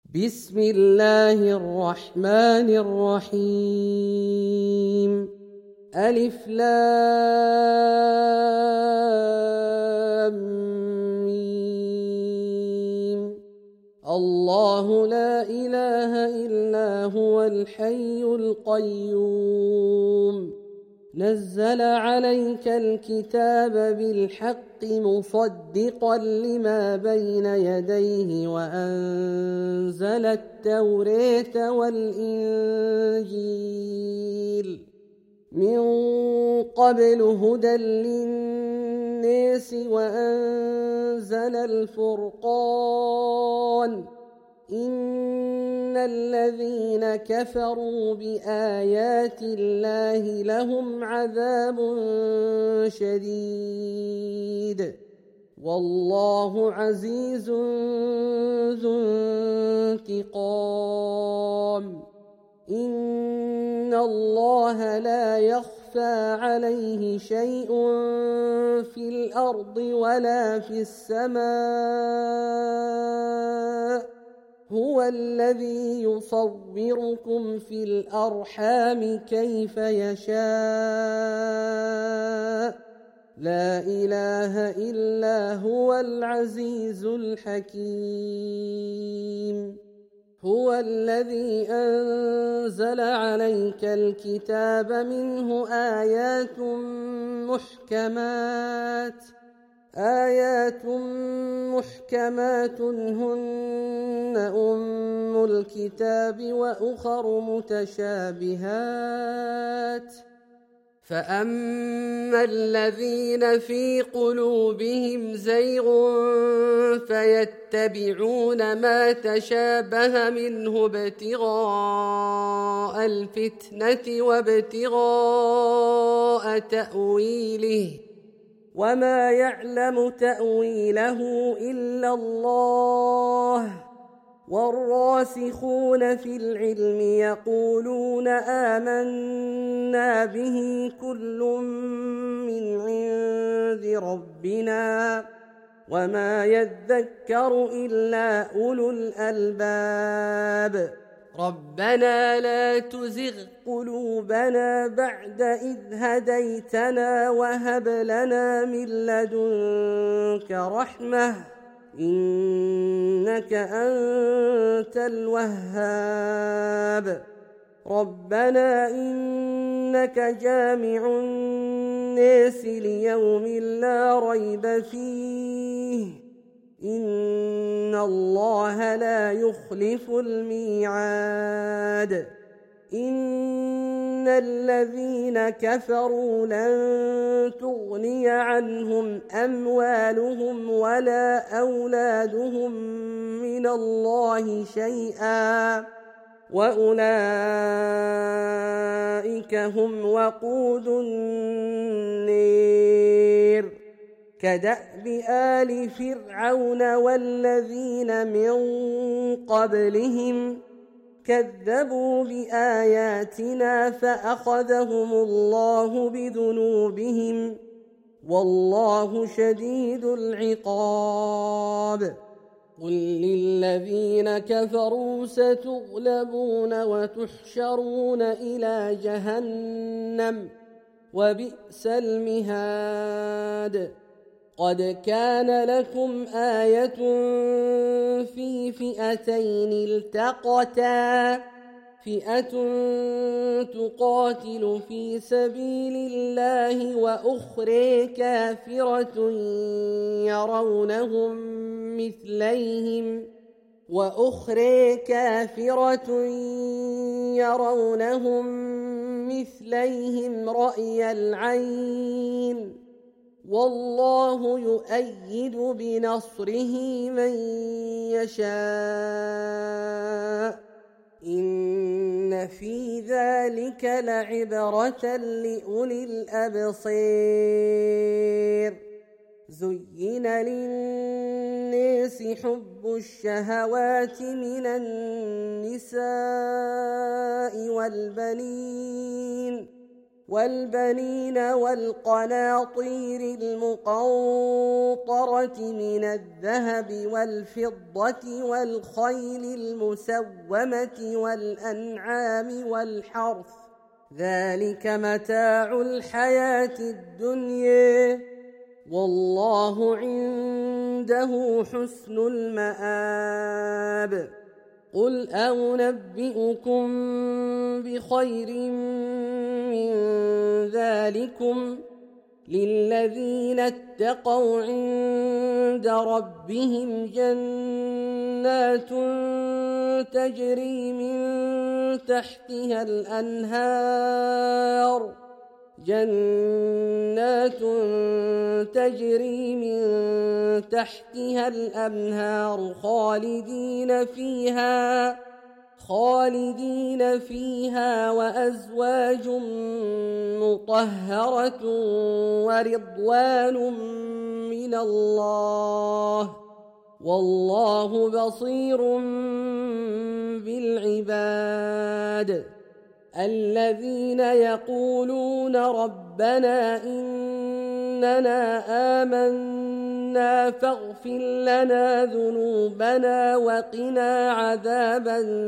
بسم الله الرحمن الرحيم. ألف لام ميم. الله لا إله إلا هو الحي القيوم. نزل عليك الكتاب بالحق مصدقا لما بين يديه وأنزل التوراة والإنجيل من قبل هدى للناس وأنزل الفرقان. إن الذين كفروا بآيات الله لهم عذاب شديد والله عزيز ذو انتقام. إن الله لا يخفى عليه شيء في الأرض ولا في السماء. هو الذي يصوركم في الأرحام كيف يشاء. لا إله إلا هو العزيز الحكيم. هو الذي أنزل عليك الكتاب منه آيات محكمات هن أم الكتاب وأخر متشابهات. فأما الذين في قلوبهم زيغ فيتبعون ما تشابه منه ابتغاء الفتنة وابتغاء تأويله وما يعلم تأويله إلا الله. والراسخون في العلم يقولون آمنا به كل من عند ربنا وما يذكر إلا أولو الألباب. ربنا لا تزغ قلوبنا بعد إذ هديتنا وهب لنا من لدنك رحمة إنك أنت الوهاب. ربنا إنك جامع الناس ليوم لا ريب فيه إن الله لا يخلف الميعاد. إن الذين كفروا لن تغني عنهم أموالهم ولا أولادهم من الله شيئا وأولئك هم وقود النير. كدأب آل فرعون والذين من قبلهم كذبوا بآياتنا فأخذهم الله بذنوبهم والله شديد العقاب. قل للذين كفروا ستغلبون وتحشرون إلى جهنم وبئس المهاد. قد كان لكم آية في فئتين التقتا فئة تقاتل في سبيل الله وأخرى كافرة يرونهم مثليهم رأي العين والله يؤيد بنصره من يشاء. إن في ذلك لعبرة لأولي الأبصير. زين للناس حب الشهوات من النساء والبنين والبنين والقناطير المقنطرة من الذهب والفضة والخيل المسومة والأنعام والحرث، ذلك متاع الحياة الدنيا، والله عنده حسن المآب. قل أنبئكم بخير من ذلكم للذين اتقوا عند ربهم جنات تجري من تحتها الأنهار خالدين فيها وأزواج مطهرة ورضوان من الله، والله بصير بالعباد. الذين يقولون ربنا إننا آمنا فاغفر لنا ذنوبنا وقنا عذاب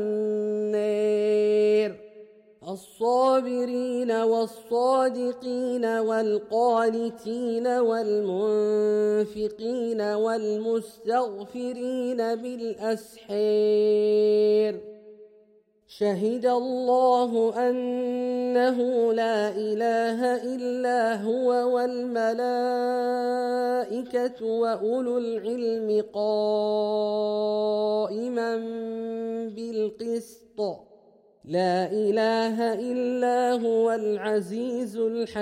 النار، الصابرين والصادقين والقانتين والمنفقين والمستغفرين بالأسحار. شهد الله أنه لا إله إلا هو والملائكة وأولو العلم قائما بالقسط، لا إله إلا هو العزيز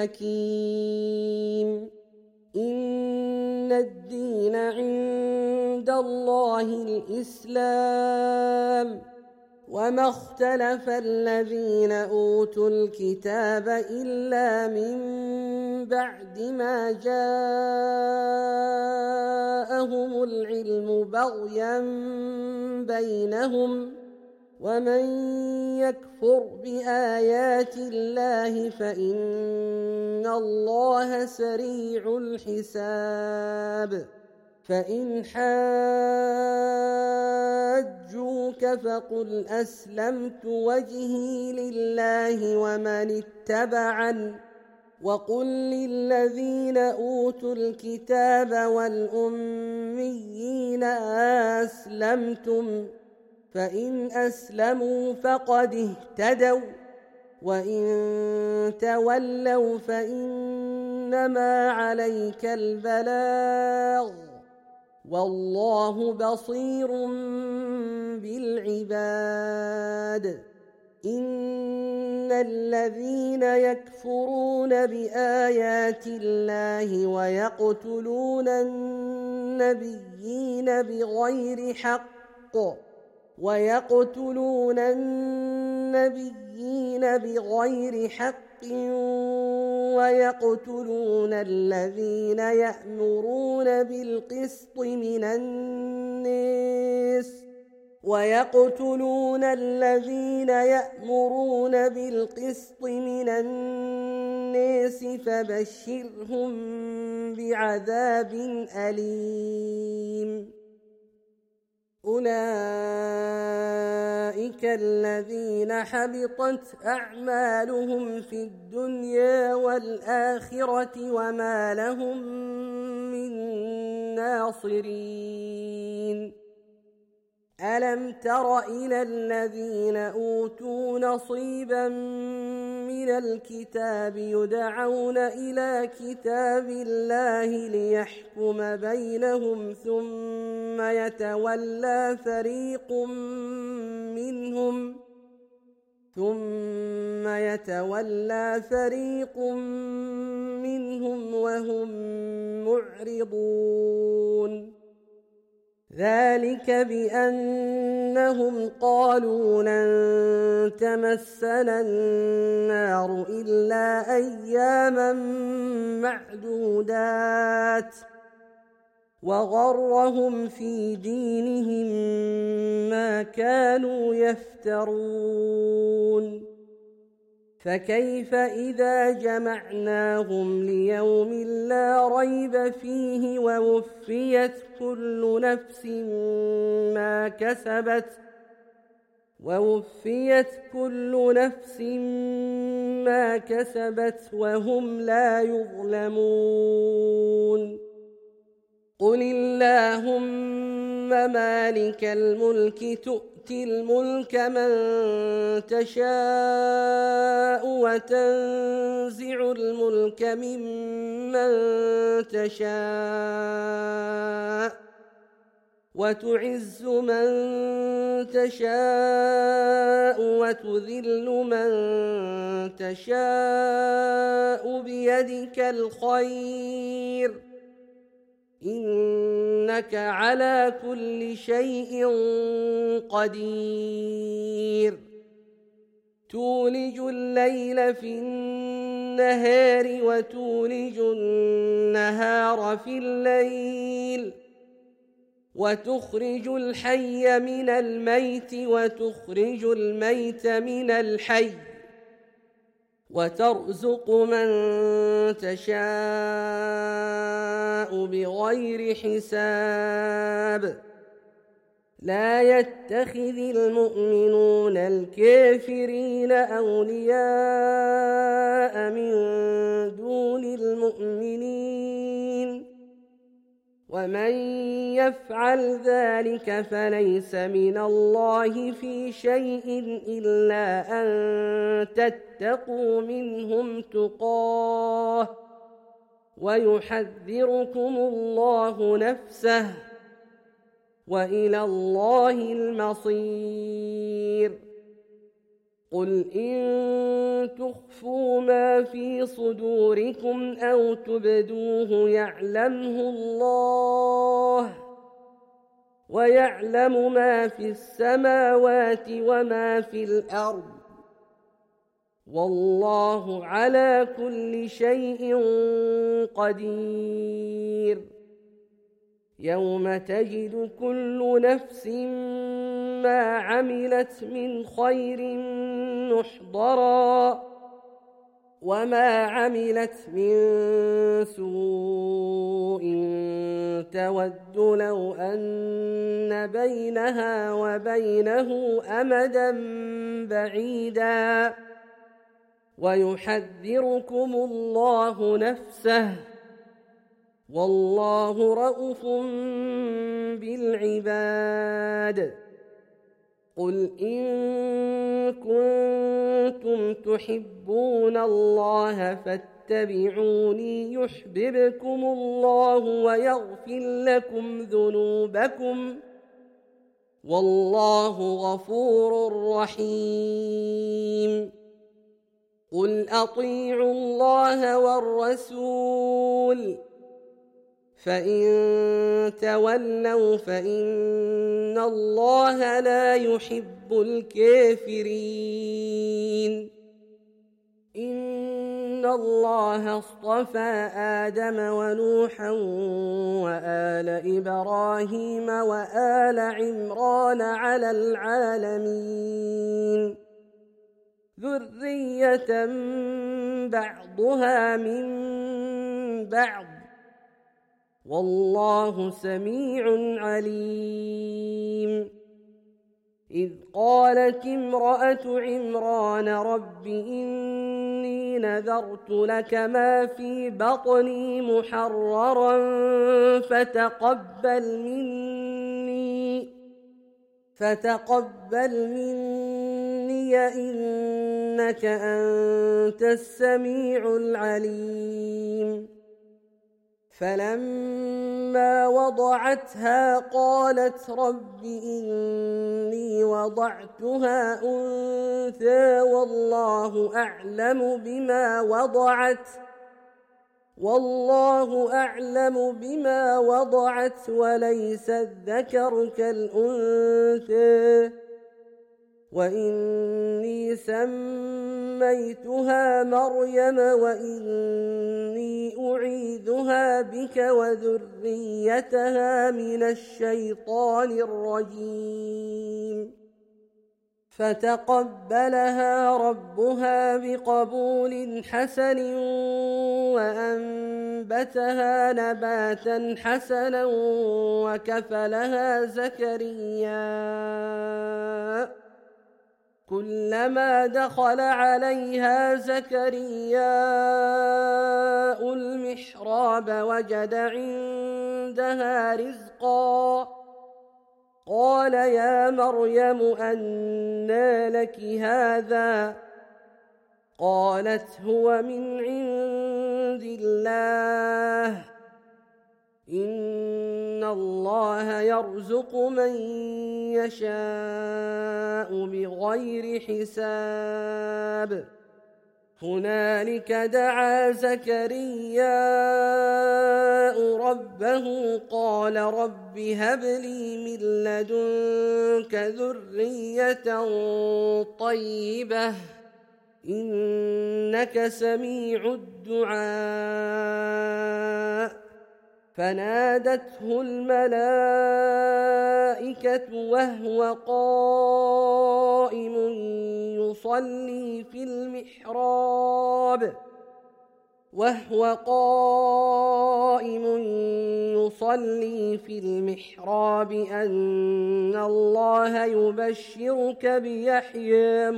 الحكيم. إن الدين عند الله الإسلام، وما اختلف الذين أوتوا الكتاب إلا من بعد ما جاءهم العلم بغيا بينهم، ومن يكفر بآيات الله فإن الله سريع الحساب. فإن حاجوك فقل أسلمت وجهي لله ومن اتبعن، وقل للذين أوتوا الكتاب والأميين أسلمتم، فإن أسلموا فقد اهتدوا، وإن تولوا فإنما عليك البلاغ، والله بصير بالعباد. إن الذين يكفرون بآيات الله ويقتلون النبيين بغير حق ويقتلون الذين يأمرون بالقسط من الناس فبشرهم بعذاب أليم. أولئك الذين حبطت أعمالهم في الدنيا والآخرة وما لهم من ناصرين. ألم تر إلى الذين أوتوا نصيبا من الكتاب يدعون إلى كتاب الله ليحكم بينهم ثم يتولى فريق منهم وهم معرضون. ذلك بأنهم قالوا لن تمسنا النار إلا أياما معدودات، وغرهم في دينهم ما كانوا يفترون. فكيف إذا جمعناهم ليوم لا ريب فيه ووفيت كل نفس ما كسبت وهم لا يظلمون قل اللهم مالك الملك تؤتي الملك من تشاء وتنزع الملك ممن تشاء وتعز من تشاء وتذل من تشاء بيدك الخير إنك على كل شيء قدير تولج الليل في النهار وتولج النهار في الليل وتخرج الحي من الميت وتخرج الميت من الحي وترزق من تشاء بغير حساب لا يتخذ المؤمنون الكافرين أولياء من دون المؤمنين ومن يفعل ذلك فليس من الله في شيء إلا أن تتقوا منهم تقاه ويحذركم الله نفسه وإلى الله المصير قل إن تخفوا ما في صدوركم أو تبدوه يعلمه الله ويعلم ما في السماوات وما في الأرض والله على كل شيء قدير يوم تجد كل نفس ما عملت من خير محضرا وما عملت من سوء تود لو أن بينها وبينه أمدا بعيدا ويحذركم الله نفسه والله رءوف بالعباد قل إن كنتم تحبون الله فاتبعوني يحببكم الله ويغفر لكم ذنوبكم والله غفور رحيم قل أطيعوا الله والرسول فإن تولوا فإن الله لا يحب الكافرين إن الله اصطفى آدم ونوحا وآل إبراهيم وآل عمران على العالمين ذرية بعضها من بعض والله سميع عليم إذ قالت امرأة عمران رب إني نذرت لك ما في بطني محررا فتقبل مني إنك أنت السميع العليم فلما وضعتها قالت رب إني وضعتها أنثى والله أعلم بما وضعت وليس الذكر كالأنثى وإني سميتها مريم وإني أعيذها بك وذريتها من الشيطان الرجيم فتقبلها ربها بقبول حسن وأنبتها نباتا حسنا وكفلها زكريا. كلما دخل عليها زكرياء المحراب وجد عندها رزقا. قال يا مريم أنى لك هذا؟ قالت هو من عند الله، إن الله يرزق من يشاء بغير حساب. هنالك دعا زكرياء ربه قال رب هب لي من لدنك ذرية طيبة إنك سميع الدعاء. فنادته الملائكة وهو قائم يصلي في المحراب أن الله يبشرك بيحيى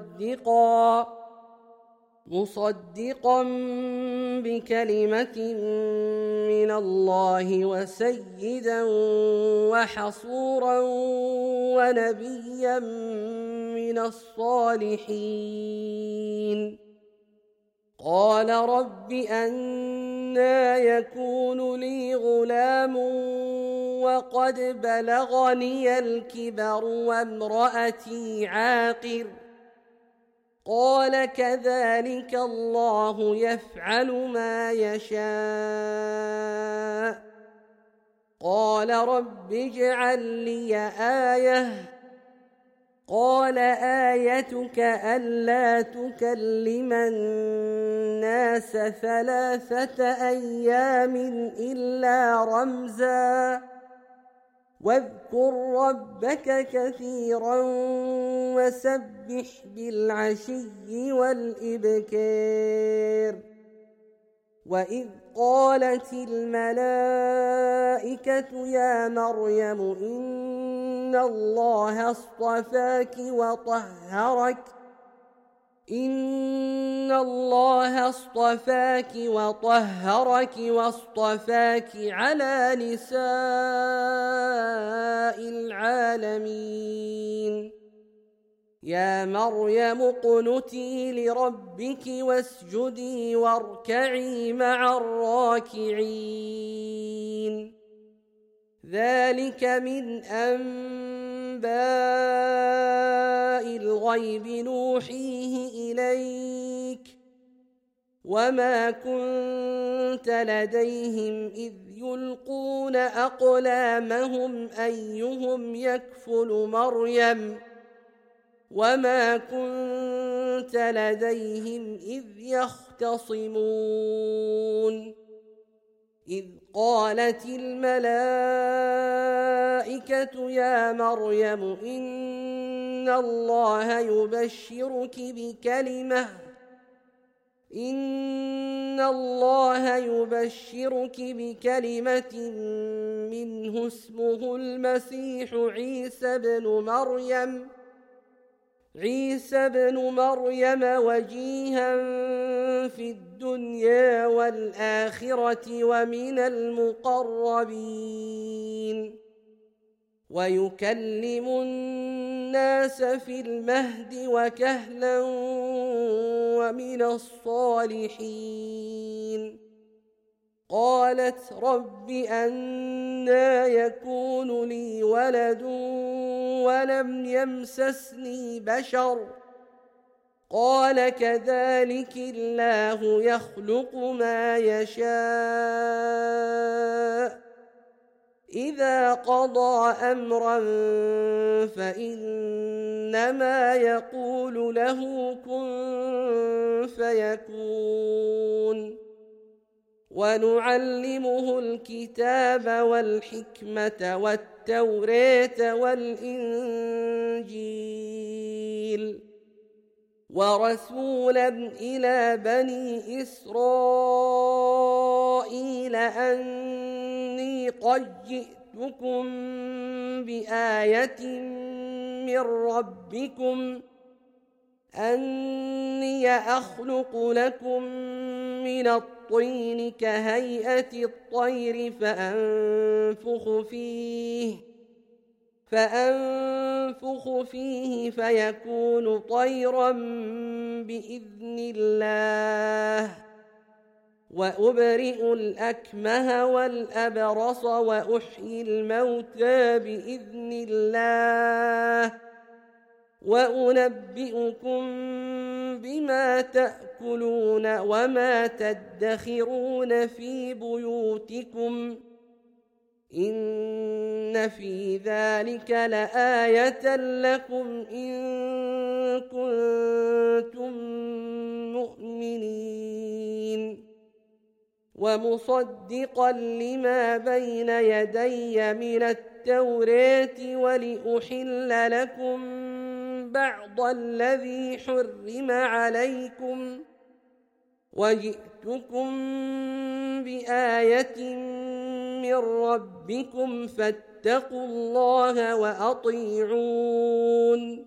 مصدقا بكلمة من الله وسيدا وحصورا ونبيا من الصالحين. قال رب أنى يكون لي غلام وقد بلغني الكبر وامرأتي عاقر؟ قال كذلك الله يفعل ما يشاء. قال رب اجعل لي آية. قال آيتك ألا تكلم الناس 3 أيام إلا رمزا واذكر ربك كثيرا وسبح بالعشي والإبكار. وإذ قالت الملائكة يا مريم إن الله اصطفاك وطهرك واصطفاك على نساء العالمين. يا مريم اقنتي لربك واسجدي واركعي مع الراكعين. ذلك من أنباء الغيب نوحيه إليك وما كنت لديهم إذ يلقون أقلامهم أيهم يكفل مريم وما كنت لديهم إذ يختصمون. إذ قالت الملائكة يا مريم إن الله يبشرك بكلمة منه اسمه المسيح عيسى بن مريم وجيها في الدنيا والآخرة ومن المقربين ويكلم الناس في المهد وكهلا ومن الصالحين. قالت رب أنى يكون لي ولد ولم يمسسني بشر قال كذلك الله يخلق ما يشاء إذا قضى أمرا فإنما يقول له كن فيكون. ونعلمه الكتاب والحكمة والتوراة والإنجيل الإنجيل ورسولا إلى بني إسرائيل أني قد جئتكم بآية من ربكم أني أخلق لكم من الطين كهيئة الطير فأنفخ فيه فيكون طيرا بإذن الله وأبرئ الأكمه والأبرص وأحيي الموتى بإذن الله وأنبئكم بما تأكلون وما تدخرون في بيوتكم إن في ذلك لآية لكم إن كنتم مؤمنين ومصدقا لما بين يدي من التوراة ولأحل لكم بعض الذي حرم عليكم وجئتكم بآية من ربكم فاتقوا الله وأطيعون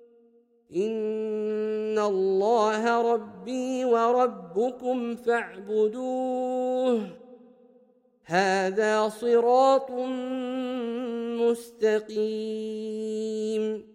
إن الله ربي وربكم فاعبدوه هذا صراط مستقيم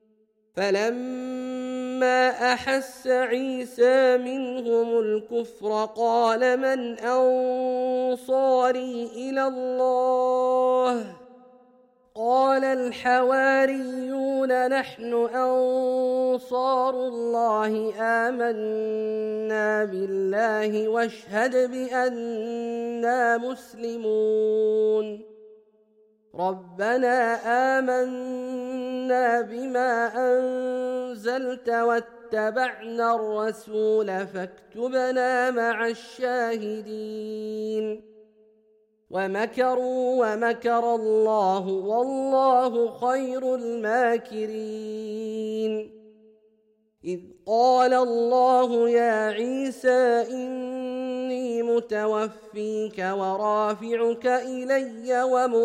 فلما أحس عيسى منهم الكفر قال من أنصاري إلى الله قال الحواريون نحن أنصار الله آمنا بالله واشهد بأننا مسلمون ربنا آمنا بما أنزلت واتبعنا الرسول فاكتبنا مع الشاهدين ومكروا ومكر الله والله خير الماكرين إذ قال الله يا عيسى إني متوفيك ورافعك إلي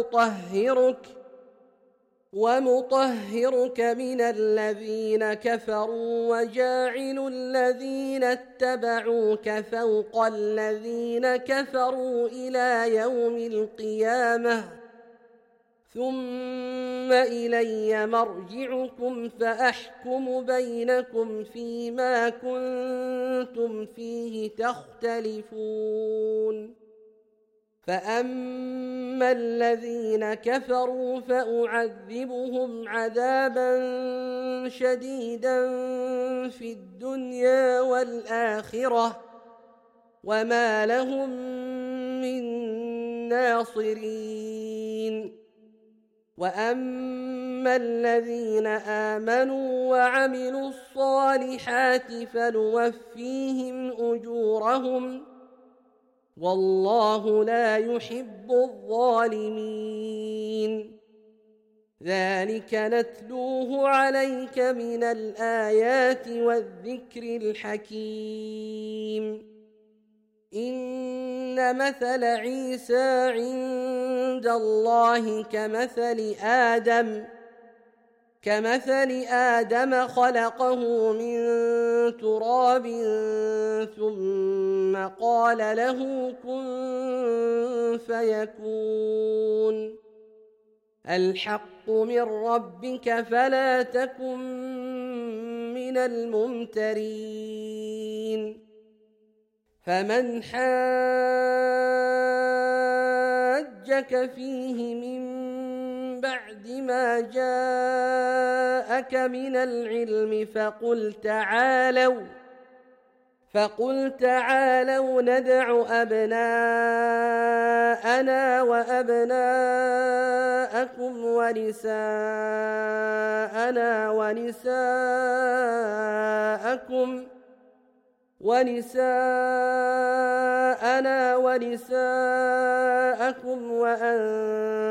ومطهرك من الذين كفروا وجاعل الذين اتبعوك فوق الذين كفروا إلى يوم القيامة ثم إلي مرجعكم فأحكم بينكم فيما كنتم فيه تختلفون فأما الذين كفروا فأعذبهم عذابا شديدا في الدنيا والآخرة وما لهم من ناصرين وأما الذين آمنوا وعملوا الصالحات فنوفيهم أجورهم والله لا يحب الظالمين ذلك نتلوه عليك من الآيات والذكر الحكيم إن مثل عيسى عند الله كمثل آدم خلقه من تراب ثم قال له كن فيكون الحق من ربك فلا تكن من الممترين فمن حاجك فيه من بعد ما جاءك من العلم فقل تعالوا ندع أبناءنا وأبناءكم ونساءنا ونساءكم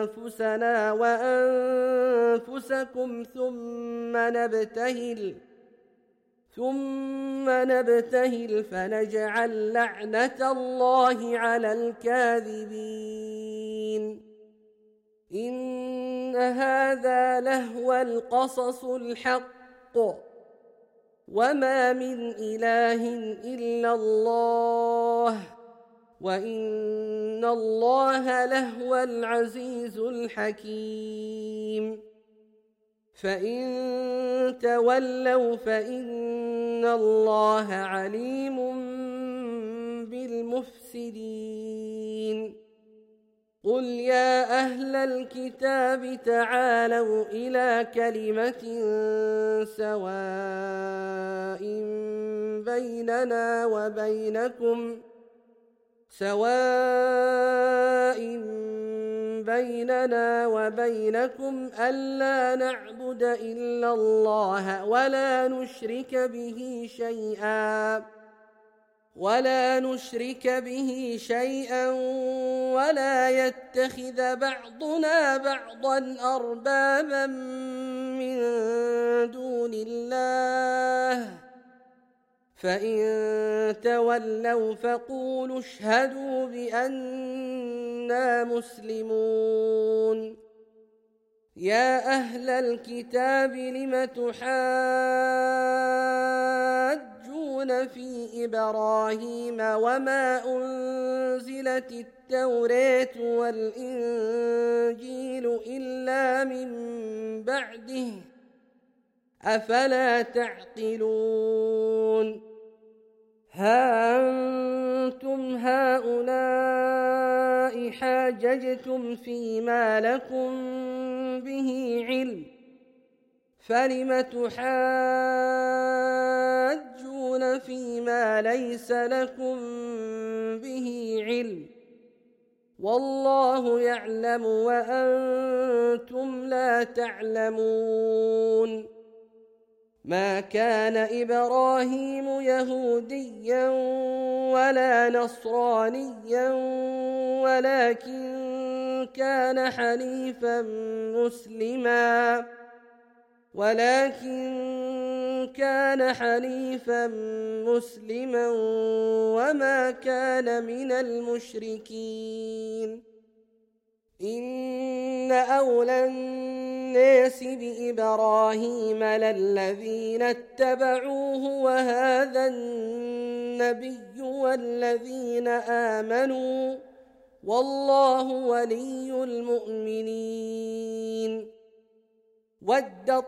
وأنفسنا وأنفسكم ثم ثم نبتهل فنجعل لعنة الله على الكاذبين إن هذا لهو القصص الحق وما من إله إلا الله وإن الله لهو العزيز الحكيم فإن تولوا فإن الله عليم بالمفسدين قل يا أهل الكتاب تعالوا إلى كلمة سواء بيننا وبينكم ألا نعبد إلا الله ولا نشرك به شيئا ولا يتخذ بعضنا بعضا أربابا من دون الله فإن تولوا فقولوا اشهدوا بأننا مسلمون يا أهل الكتاب لم تحاجون في إبراهيم وما أنزلت التوراة والإنجيل إلا من بعده أفلا تعقلون ها أنتم هؤلاء حاججتم فيما لكم به علم فلم تحاجون فيما ليس لكم به علم والله يعلم وأنتم لا تعلمون ما كان إبراهيم يهوديا ولا نصرانيا ولكن كان حنيفا مسلما وما كان من المشركين إن أولى الناس بإبراهيم للذين اتبعوه وهذا النبي والذين آمنوا والله ولي المؤمنين ودت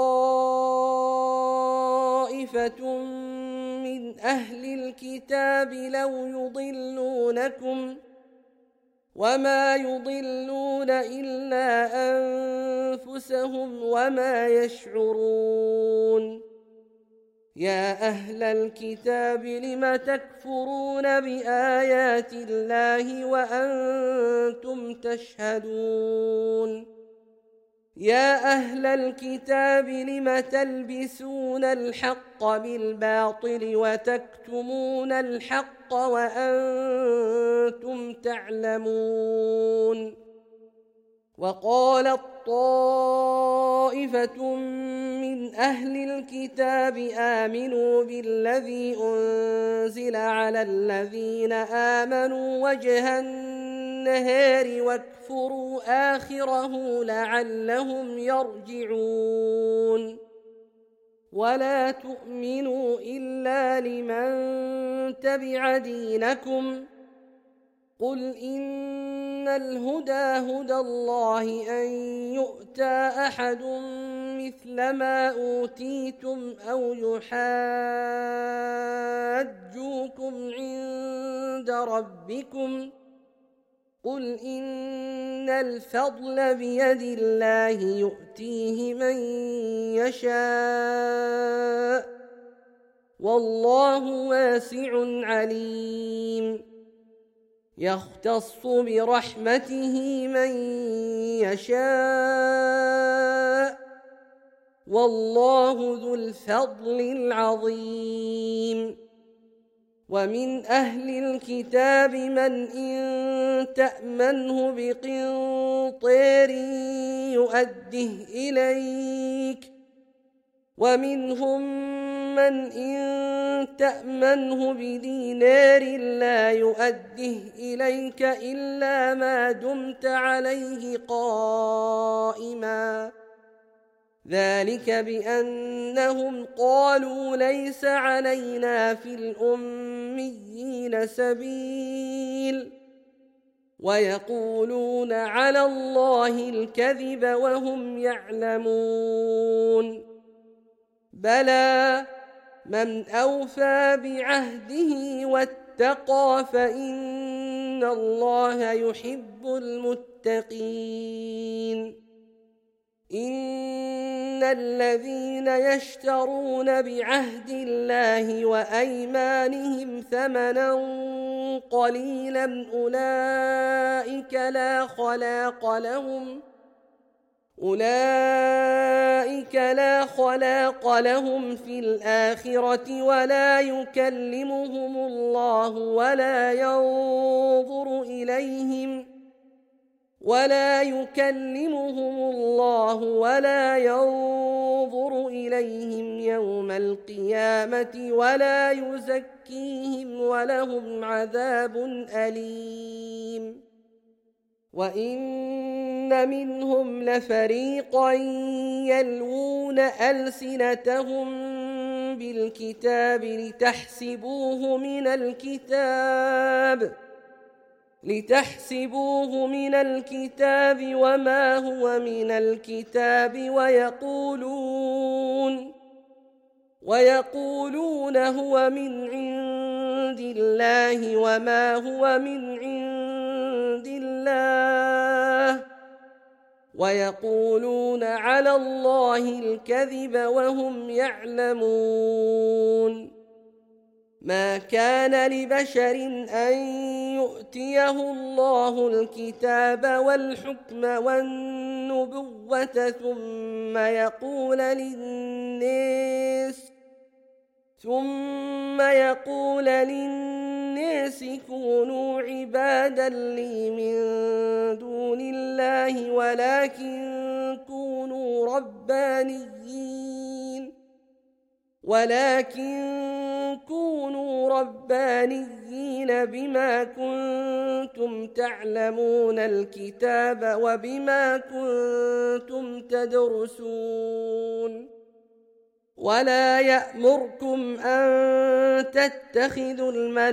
طائفة من أهل الكتاب لو يضلونكم وما يضلون إلا أنفسهم وما يشعرون يا أهل الكتاب لم تكفرون بآيات الله وأنتم تشهدون يا أهل الكتاب لم تلبسون الحق بالباطل وتكتمون الحق وأنتم تعلمون وقالت طائفة من أهل الكتاب آمنوا بالذي أنزل على الذين آمنوا وجه النهار واكفروا آخره لعلهم يرجعون ولا تؤمنوا إلا لمن تبع دينكم قل إن الهدى هدى الله أن يؤتى أحد مثل ما أوتيتم أو يحاجوكم عند ربكم قل إن الفضل بيد الله يؤتيه من يشاء والله واسع عليم يختص برحمته من يشاء والله ذو الفضل العظيم ومن أهل الكتاب من إن تأمنه بقنطير يؤده إليك ومنهم من إن تأمنه بدينار لا يؤده إليك إلا ما دمت عليه قائما ذلك بأنهم قالوا ليس علينا في الأميين سبيل ويقولون على الله الكذب وهم يعلمون بلى من أوفى بعهده واتقى فإن الله يحب المتقين إن الذين يشترون بعهد الله وأيمانهم ثمنا قليلا أولئك لا خلاق لهم في الآخرة ولا يكلمهم الله ولا ينظر إليهم يوم القيامة ولا يزكيهم ولهم عذاب أليم وإن منهم لفريقا يلوون ألسنتهم بالكتاب لتحسبوه من الكتاب وما هو من الكتاب ويقولون هو من عند الله وما هو من عند الله ويقولون على الله الكذب وهم يعلمون ما كان لبشر أن يؤتيه الله الكتاب والحكم والنبوة ثم يقول للناس كونوا عبادا لي من دون الله ولكن كونوا ربانيين بما كنتم تعلمون الكتاب وبما كنتم تدرسون ولا يأمركم أن تتخذوا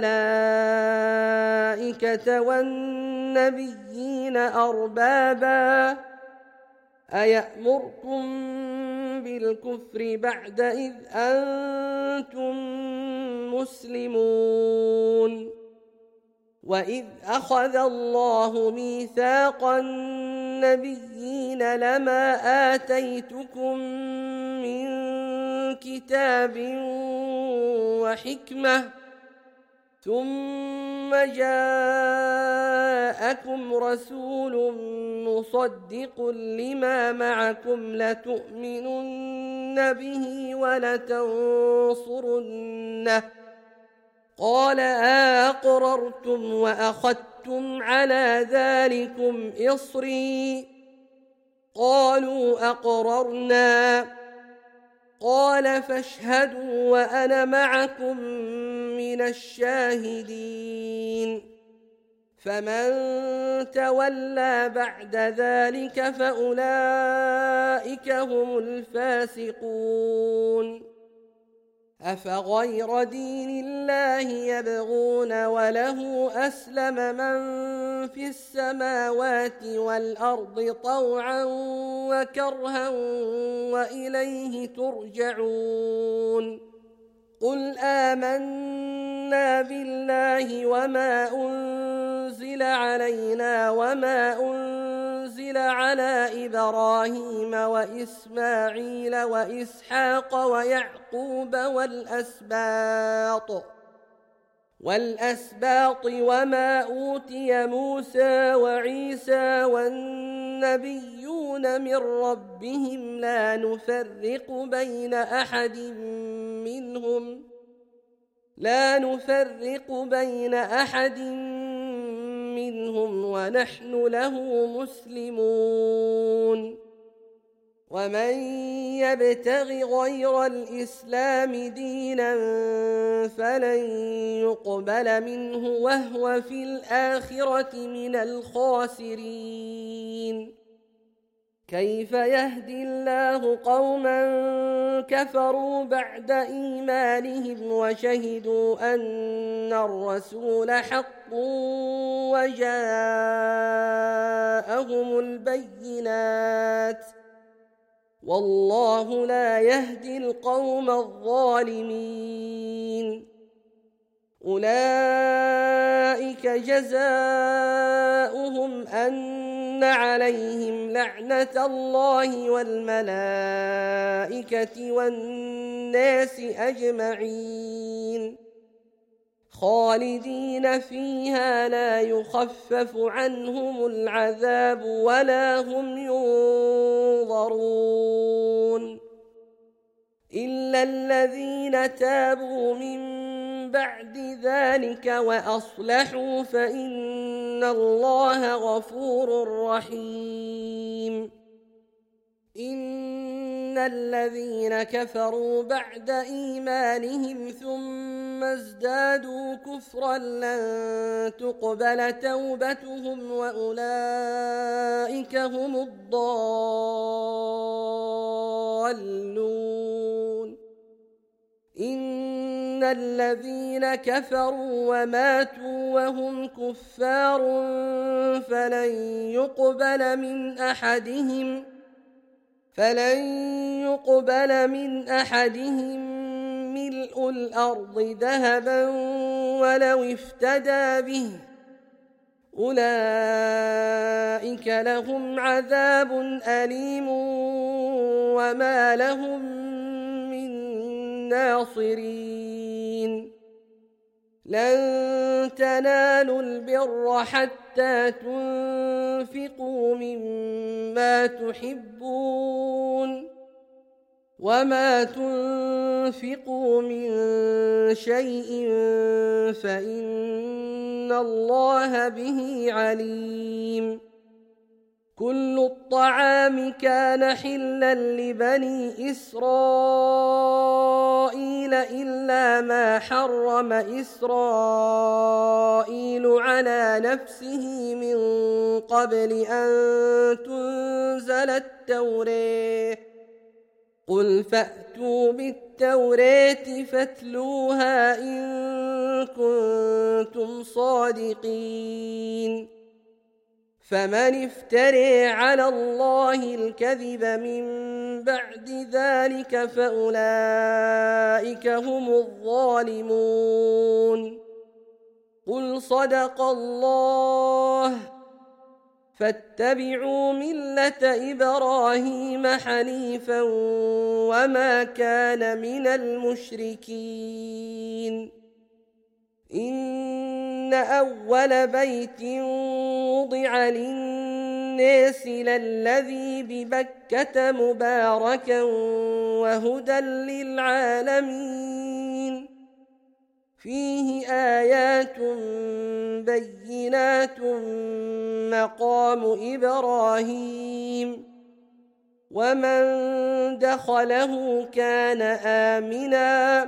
الملائكة والنبيين أربابا أيأمركم بالكفر بعد إذ أنتم مسلمون وإذ أخذ الله ميثاق النبيين لما آتيتكم من كتاب وحكمة ثم جاءكم رسول مصدق لما معكم لتؤمنن به ولتنصرنه قال أقررتم وأخذتم على ذلكم إصري قالوا أقررنا قال فاشهدوا وأنا معكم من الشاهدين فمن تولى بعد ذلك فأولئك هم الفاسقون أفغير دين الله يبغون وله أسلم من في السماوات والأرض طوعا وكرها وإليه ترجعون قل آمنا بالله وما أنزل علينا وما أنزل على إبراهيم وإسماعيل وإسحاق ويعقوب والأسباط وما أوتي موسى وعيسى والنبيون من ربهم لا نفرق بين أحد منهم ونحن له مسلمون ومن يبتغ غير الإسلام دينا فلن يقبل منه وهو في الآخرة من الخاسرين. كيف يهدي الله قوما كفروا بعد إيمانهم وشهدوا أن الرسول حق وجاءهم البينات والله لا يهدي القوم الظالمين. أولئك جزاؤهم أن عليهم لعنة الله والملائكة والناس أجمعين خالدين فيها لا يخفف عنهم العذاب ولا هم ينظرون إلا الذين تابوا من بعد ذلك وأصلحوا فإن الله غفور رحيم. إن الذين كفروا بعد إيمانهم ثم ازدادوا كفرا لن تقبل توبتهم وأولئك هم الضالون. إن الذين كفروا وماتوا وهم كفار فلن يقبل من أحدهم ملء الأرض ذهبا ولو افتدى به أولئك لهم عذاب أليم وما لهم من ناصرين. لن تنالوا البر حتى تنفقوا مما تحبون وما تنفقوا من شيء فإن الله به عليم. كل الطعام كان حلا لبني إسرائيل إلا ما حرم إسرائيل على نفسه من قبل أن تنزل التوراة قل فأتوا بالتوراة فاتلوها إن كنتم صادقين. فمن افترى على الله الكذب من بعد ذلك فأولئك هم الظالمون. قل صدق الله فاتبعوا ملة إبراهيم حنيفا وما كان من المشركين. إن أول بيت وضع للناس للذي ببكة مباركا وهدى للعالمين فيه آيات بينات مقام إبراهيم ومن دخله كان آمنا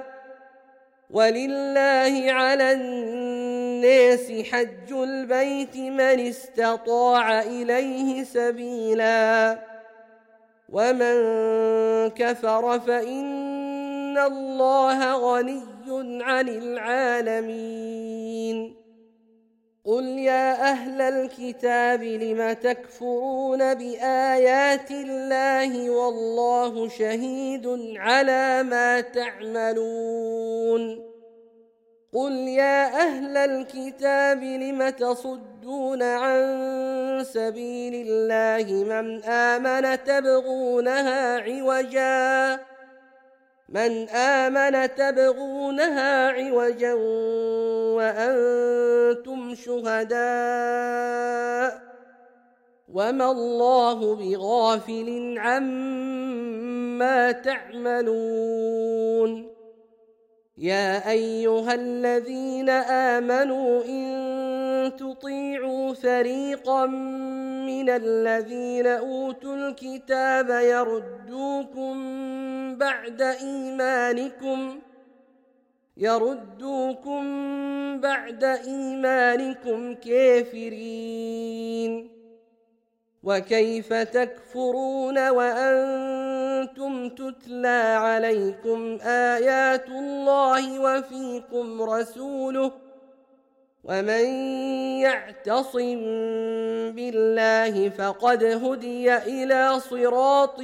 ولله على الناس حج البيت من استطاع إليه سبيلا ومن كفر فإن الله غني عن العالمين. قل يا أهل الكتاب لم تكفرون بآيات الله والله شهيد على ما تعملون. قل يا أهل الكتاب لم تصدون عن سبيل الله من آمن تبغونها عوجا وأنتم شهداء وما الله بغافل عما تعملون. يا أيها الذين آمنوا إن تطيعوا فريقا من الذين أوتوا الكتاب يردوكم بعد إيمانكم كافرين وكيف تكفرون وأنتم تتلى عليكم آيات الله وفيكم رسوله ومن يعتصم بالله فقد هدي إلى صراط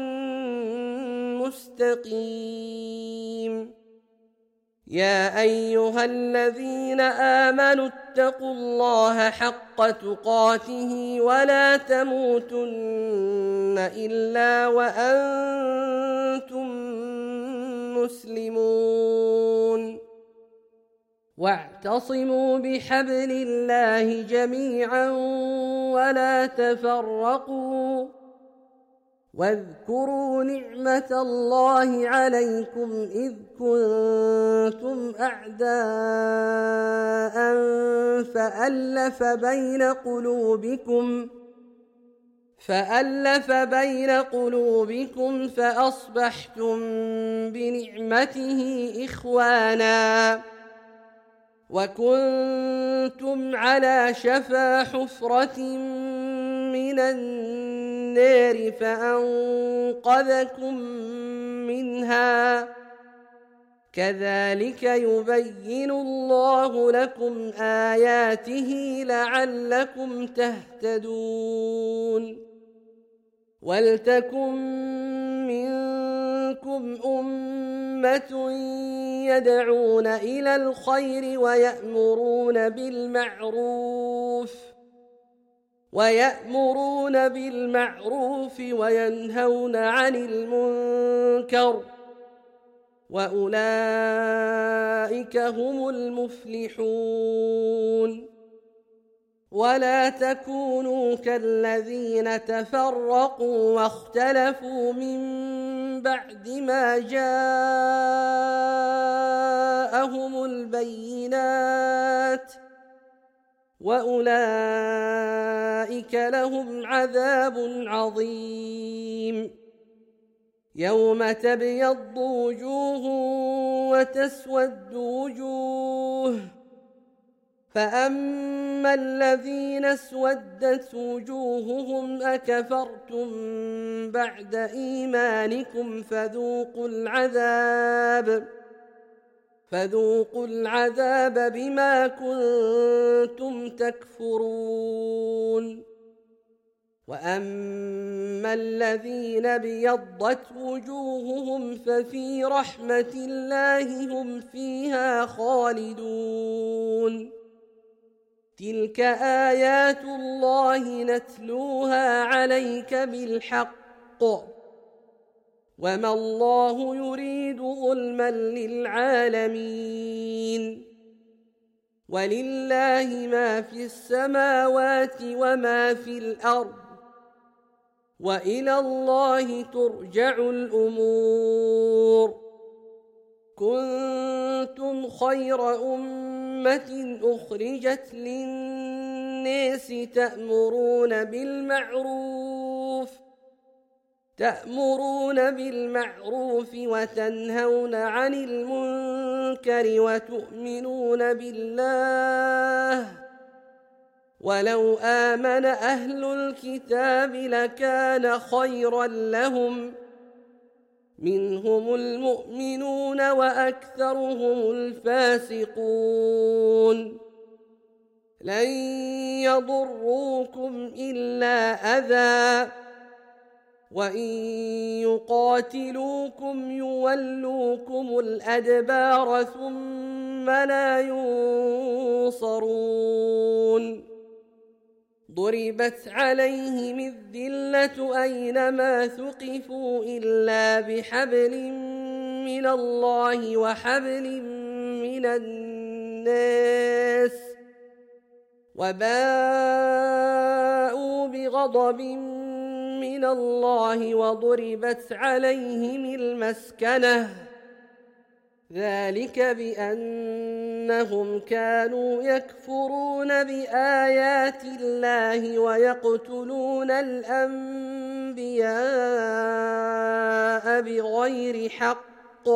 مستقيم يا أيها الذين آمنوا اتقوا الله حق تقاته ولا تموتن إلا وأنتم مسلمون واعتصموا بحبل الله جميعا ولا تفرقوا واذكروا نعمة الله عليكم إذ كنتم أعداء فألف بين قلوبكم فأصبحتم بنعمته إخوانا وكنتم على شفا حفرة من النار فأنقذكم منها كذلك يبين الله لكم آياته لعلكم تهتدون ولتكن منكم أمة يدعون إلى الخير ويأمرون بالمعروف وينهون عن المنكر وأولئك هم المفلحون ولا تكونوا كالذين تفرقوا واختلفوا من بعد ما جاءهم البينات وأولئك لهم عذاب عظيم يوم تبيض وجوه وتسود وجوه فأما الذين اسودت وجوههم أكفرتم بعد إيمانكم فذوقوا العذاب بما كنتم تكفرون وأما الذين ابيضت وجوههم ففي رحمة الله هم فيها خالدون تلك آيات الله نتلوها عليك بالحق وما الله يريد ظلما للعالمين ولله ما في السماوات وما في الأرض وإلى الله ترجع الأمور كنتم خير أمة أخرجت للناس تأمرون بالمعروف وتنهون عن المنكر وتؤمنون بالله ولو آمن أهل الكتاب لكان خيرا لهم منهم المؤمنون وأكثرهم الفاسقون لن يضروكم إلا أذى وإن يقاتلوكم يولوكم الأدبار ثم لا ينصرون ضربت عليهم الذلة أينما ثقفوا إلا بحبل من الله وحبل من الناس وباءوا بغضب من الله وضربت عليهم المسكنة ذلك بأن إنهم كانوا يكفرون بآيات الله ويقتلون الأنبياء بغير حق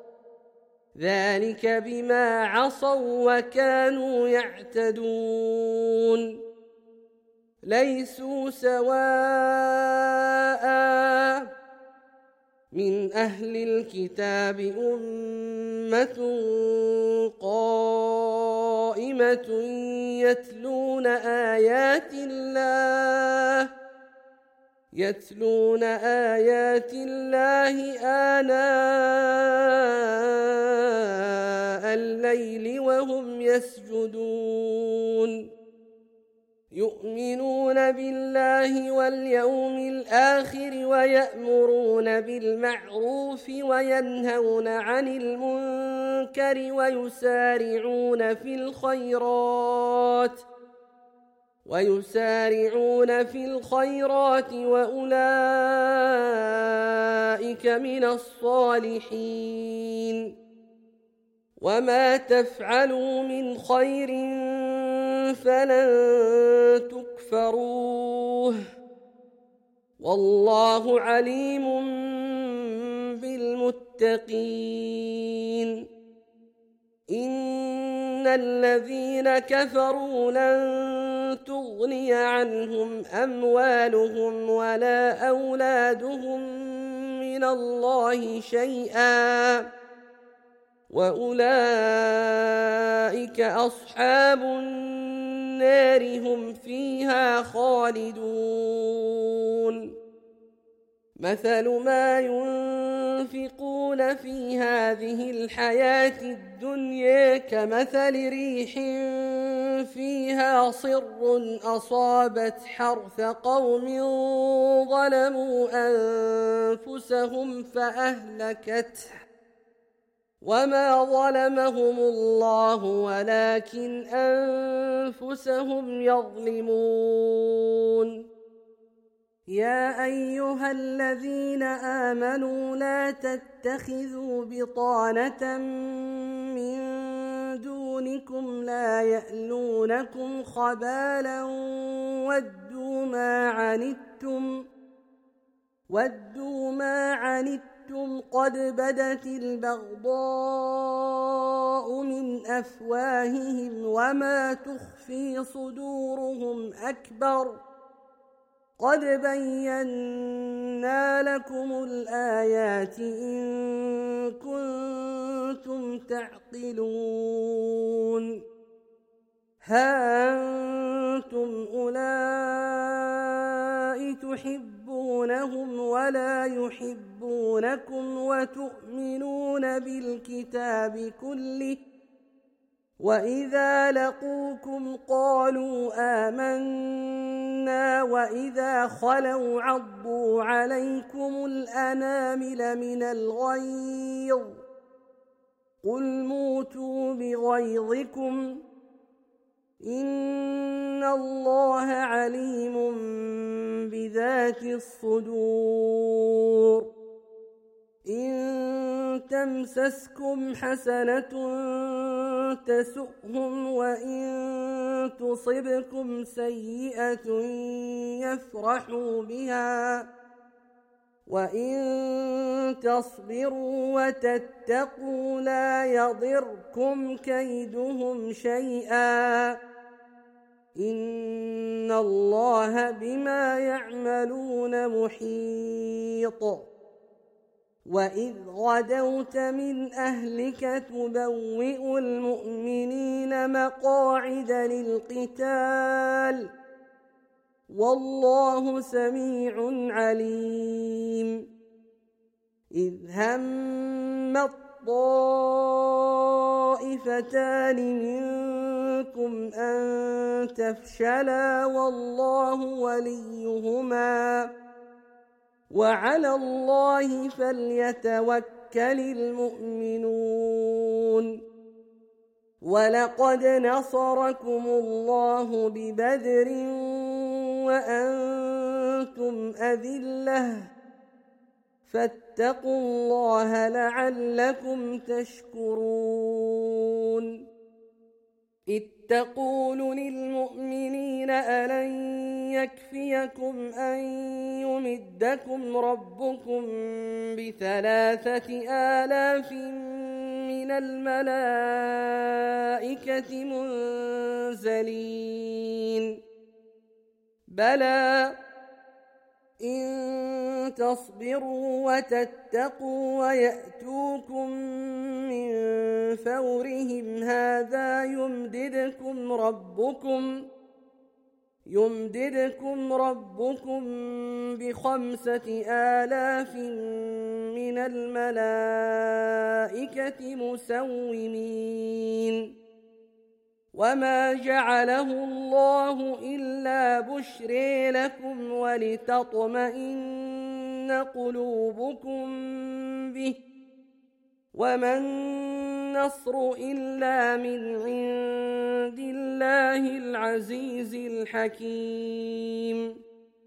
ذلك بما عصوا وكانوا يعتدون ليسوا سواء من أهل الكتاب أمة قائمة يتلون آيات الله آناء الليل وهم يسجدون يؤمنون بالله واليوم الآخر ويأمرون بالمعروف وينهون عن المنكر ويسارعون في الخيرات وأولئك من الصالحين وما تفعلوا من خير فلن تكفروه والله عليم بالمتقين إن الذين كفروا لن تغني عنهم أموالهم ولا أولادهم من الله شيئا وأولئك أصحاب النار هم فيها خالدون مثل ما ينفقون في هذه الحياة الدنيا كمثل ريح فيها صر أصابت حرث قوم ظلموا أنفسهم فأهلكته وما ظلمهم الله ولكن أنفسهم يظلمون يا أيها الذين آمنوا لا تتخذوا بطانة من دونكم لا يألونكم خبالا ودوا ما عنتم قد بدت البغضاء من أفواههم وما تخفي صدورهم أكبر قد بينا لكم الآيات إن كنتم تعقلون ها أنتم أولئك تحبونهم ولا يحبونكم وتؤمنون بالكتاب كله وإذا لقوكم قالوا آمنا وإذا خلوا عضوا عليكم الأنامل من الغيظ قل موتوا بغيظكم إن الله عليم بذات الصدور إن تمسسكم حسنة تسؤهم وإن تصبكم سيئة يفرحوا بها وإن تصبروا وتتقوا لا يضركم كيدهم شيئا إن الله بما يعملون محيط وإذ غدوت من أهلك تبوئ المؤمنين مقاعد للقتال والله سميع عليم إذ هم الطائفتان منكم أن تفشلا والله وليهما وعلى الله فليتوكل المؤمنون ولقد نصركم الله ببدر وأنتم أذلة فاتقوا الله لعلكم تشكرون إذ تقول للمؤمنين ألن يكفيكم أن يمدكم ربكم ب3,000 من الملائكة منزلين بلى إن تصبروا وتتقوا ويأتوكم من فورهم هذا يمددكم ربكم ب5,000 من الملائكة مسومين وما جعله الله إلا بشرى لكم ولتطمئن قلوبكم به وما النصر إلا من عند الله العزيز الحكيم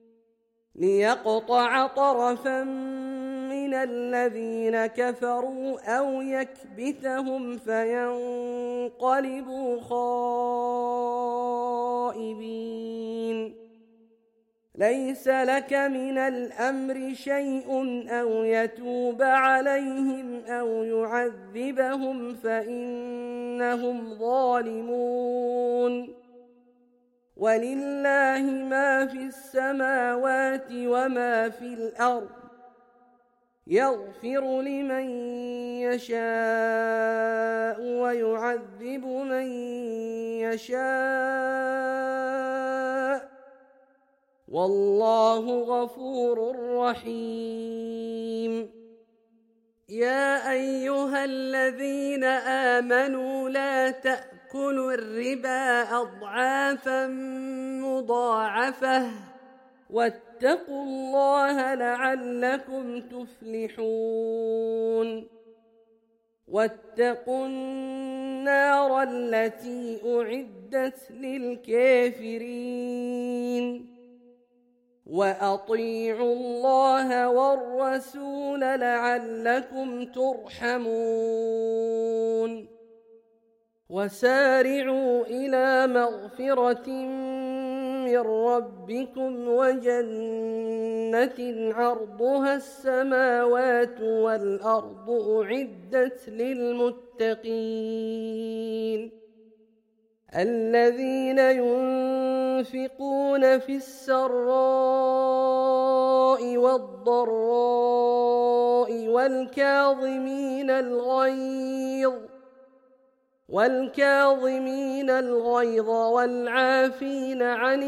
ليقطع طرفا من الذين كفروا أو يكبتهم فينقلبوا خائبين ليس لك من الأمر شيء أو يتوب عليهم أو يعذبهم فإنهم ظالمون ولله ما في السماوات وما في الأرض يغفر لمن يشاء ويعذب من يشاء والله غفور رحيم يا أيها الذين آمنوا لا تأكلوا الربا أضعافا مضاعفة واتقوا الله لعلكم تفلحون واتقوا النار التي أعدت للكافرين وأطيعوا الله والرسول لعلكم ترحمون وسارعوا إلى مغفرة من ربكم وجنة عرضها السماوات والأرض أعدت للمتقين الذين ينفقون في السراء والضراء والكاظمين الغيظ والعافين عن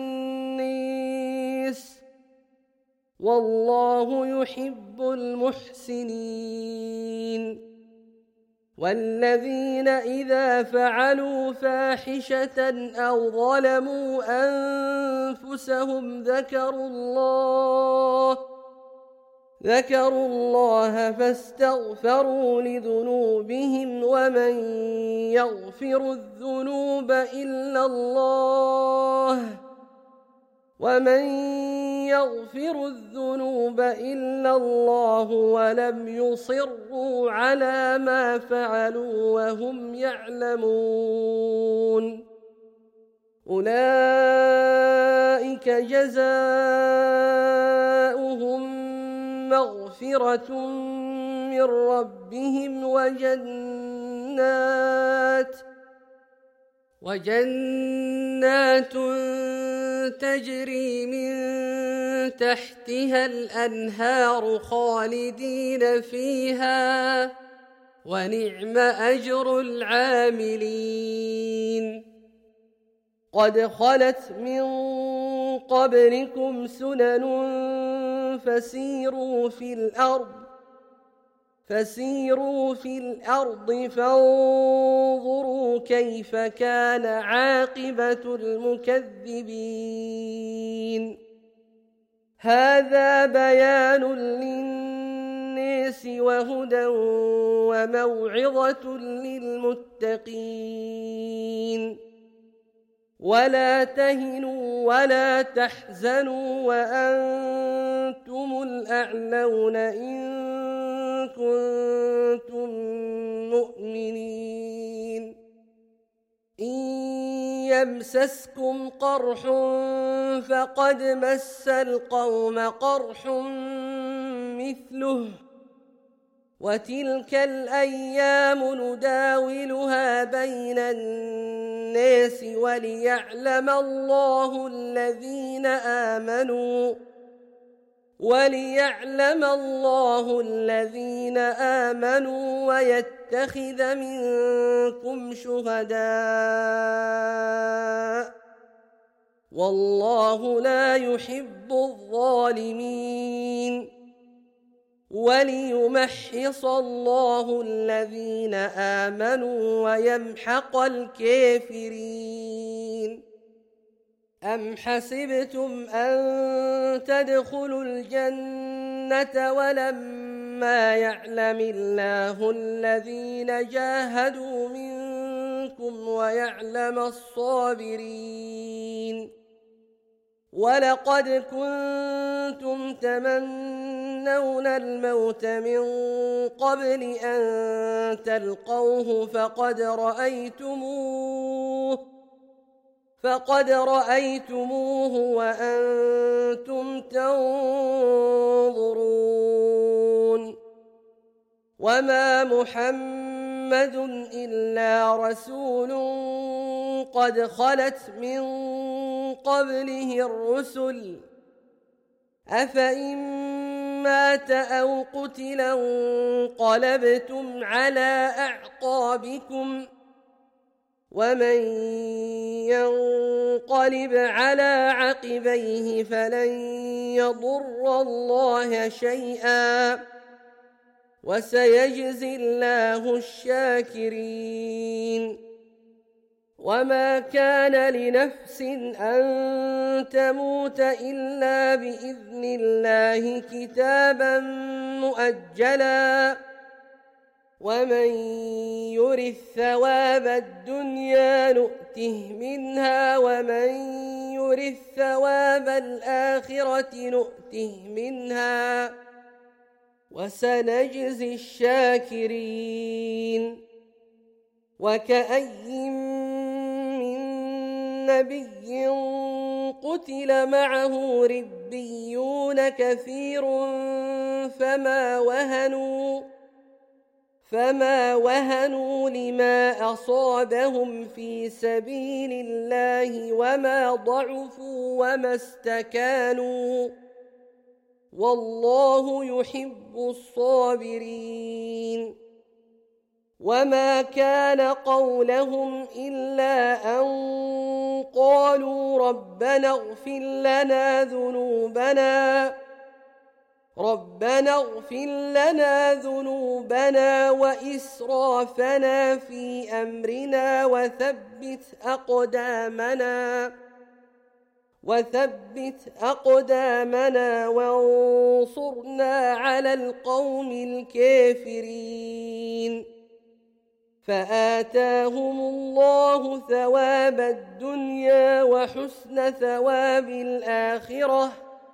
الناس والله يحب المحسنين والذين إذا فعلوا فاحشة أو ظلموا أنفسهم ذكروا الله فاستغفروا لذنوبهم ومن يغفر الذنوب إلا الله ولم يصروا على ما فعلوا وهم يعلمون أولئك جزاؤهم مغفرة من ربهم وجنات تجري من تحتها الأنهار خالدين فيها ونعم أجر العاملين قد خلت من قبلكم سنن فسيروا في الأرض فانظروا كيف كان عاقبة المكذبين هذا بيان للناس وهدى وموعظة للمتقين ولا تهنوا ولا تحزنوا وأنتم الأعلون إن كنتم مؤمنين إن يمسسكم قرح فقد مس القوم قرح مثله وتلك الأيام نداولها بين الناس وليعلم الله الذين آمنوا ويتخذ منكم شهداء والله لا يحب الظالمين وليمحص الله الذين آمنوا ويمحق الكافرين. أم حسبتم أن تدخلوا الجنة ولما يعلم الله الذين جاهدوا منكم ويعلم الصابرين ولقد كنتم تمنون الموت من قبل أن تلقوه فقد رأيتموه وأنتم تنظرون وما محمد إلا رسول قد خلت من قبله الرسل أفإن مات أو قتل انقلبتم على أعقابكم ومن ينقلب على عقبيه فلن يضر الله شيئا وسيجزي الله الشاكرين. وما كان لنفس أن تموت إلا بإذن الله كتابا مؤجلا ومن يرث ثواب الدنيا نؤته منها ومن يرث ثواب الآخرة نؤته منها وسنجزي الشاكرين. وكأي من نبي قتل معه ربيون كثير فما وهنوا لما أصابهم في سبيل الله وما ضعفوا وما استكانوا والله يحب الصابرين. وما كان قولهم إلا أن قالوا ربنا اغفر لنا ذنوبنا وإسرافنا في أمرنا وثبت أقدامنا وانصرنا على القوم الكافرين. فآتاهم الله ثواب الدنيا وحسن ثواب الآخرة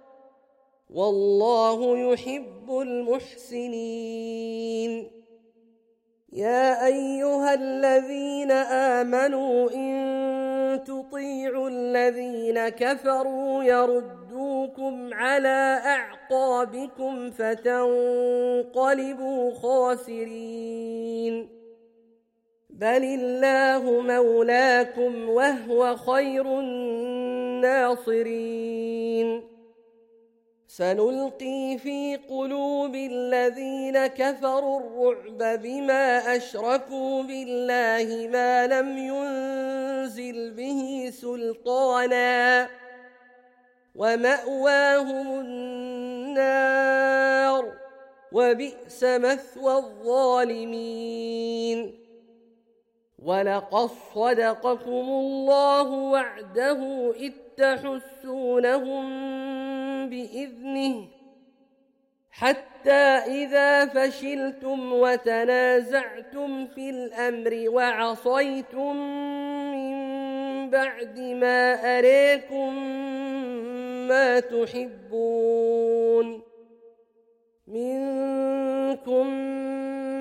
والله يحب المحسنين. يا أيها الذين آمنوا إن تطيعوا الذين كفروا يردوكم على أعقابكم فتنقلبوا خاسرين بل الله مولاكم وهو خير الناصرين. سنلقي في قلوب الذين كفروا الرعب بما أشركوا بالله ما لم ينزل به سلطانا ومأواهم النار وبئس مثوى الظالمين. ولقد صدقكم الله وعده إذ تحسونهم بإذنه حتى إذا فشلتم وتنازعتم في الأمر وعصيتم من بعد ما أريكم ما تحبون منكم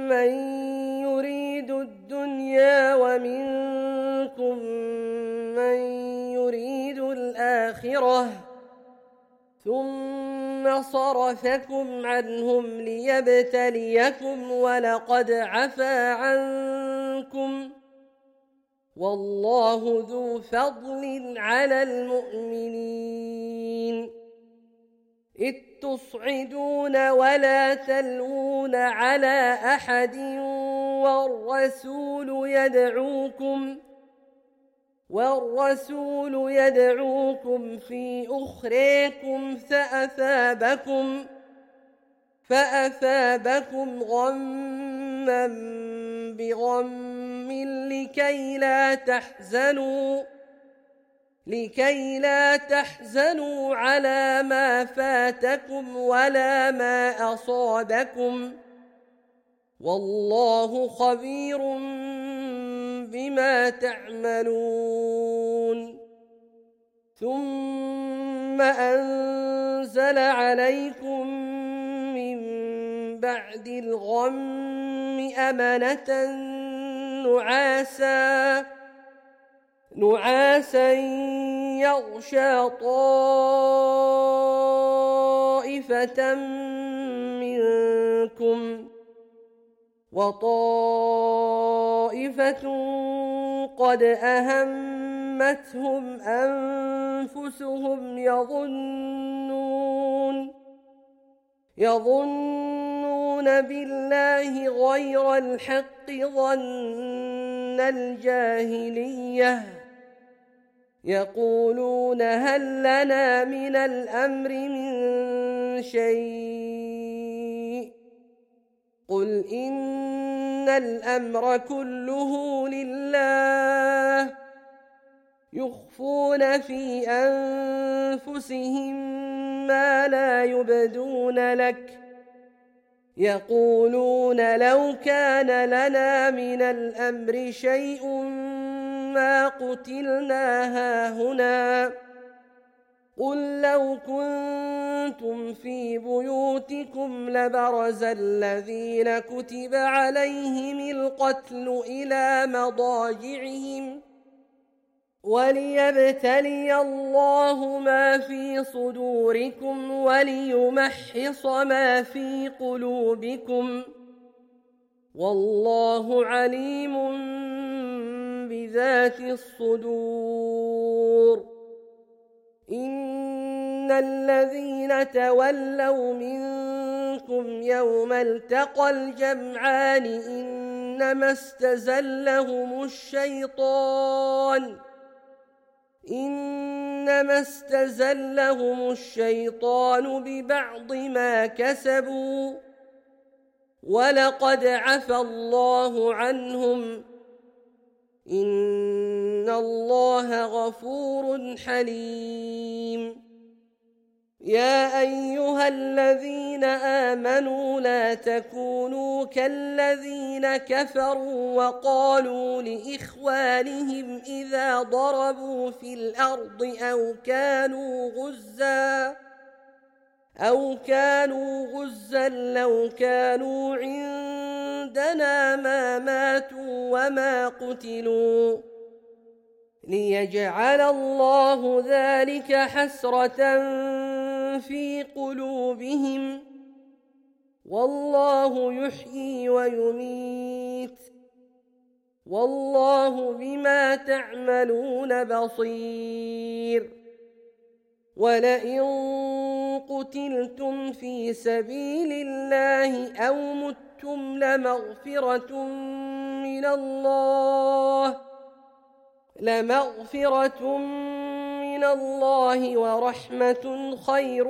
من يريد الدنيا ومنكم من الآخرة ثم صرفكم عنهم ليبتليكم ولقد عفا عنكم والله ذو فضل على المؤمنين إذ تصعدون ولا تلوون على أحد والرسول يدعوكم في أخريكم فأثابكم غما بغم لكي لا تحزنوا على ما فاتكم ولا ما أصابكم والله خبير بما تعملون ثم أنزل عليكم من بعد الغم أمنة نعاسا يغشى طائفة منكم وطائفة قد أهمتهم أنفسهم يظنون بالله غير الحق ظن الجاهلية يقولون هل لنا من الأمر من شيء قل إن الأمر كله لله يخفون في أنفسهم ما لا يبدون لك يقولون لو كان لنا من الأمر شيء ما قتلنا هاهنا قل لو كنتم في بيوتكم لبرز الذين كتب عليهم القتل إلى مضاجعهم وليبتلي الله ما في صدوركم وليمحص ما في قلوبكم والله عليم بذات الصدور إن الذين تولوا منكم يوم التقى الجمعان إنما استزلهم الشيطان ببعض ما كسبوا ولقد عفى الله عنهم إن الله غفور حليم يا أيها الذين آمنوا لا تكونوا كالذين كفروا وقالوا لإخوانهم إذا ضربوا في الأرض أو كانوا غزا لو كانوا عندنا ما ماتوا وما قتلوا ليجعل الله ذلك حسرة في قلوبهم والله يحيي ويميت والله بما تعملون بصير ولئن قتلتم في سبيل الله أو متم لمغفرة من الله ورحمة خير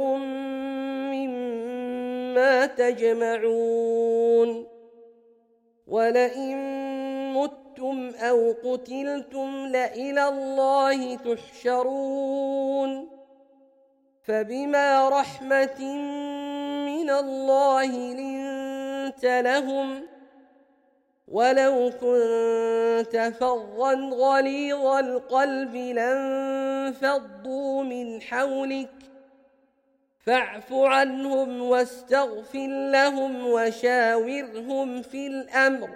مما تجمعون ولئن متم أو قتلتم لإلى الله تحشرون فبما رحمة من الله لنت لهم ولو كنت فظا غليظ القلب لانفضوا من حولك فاعف عنهم واستغفر لهم وشاورهم في الأمر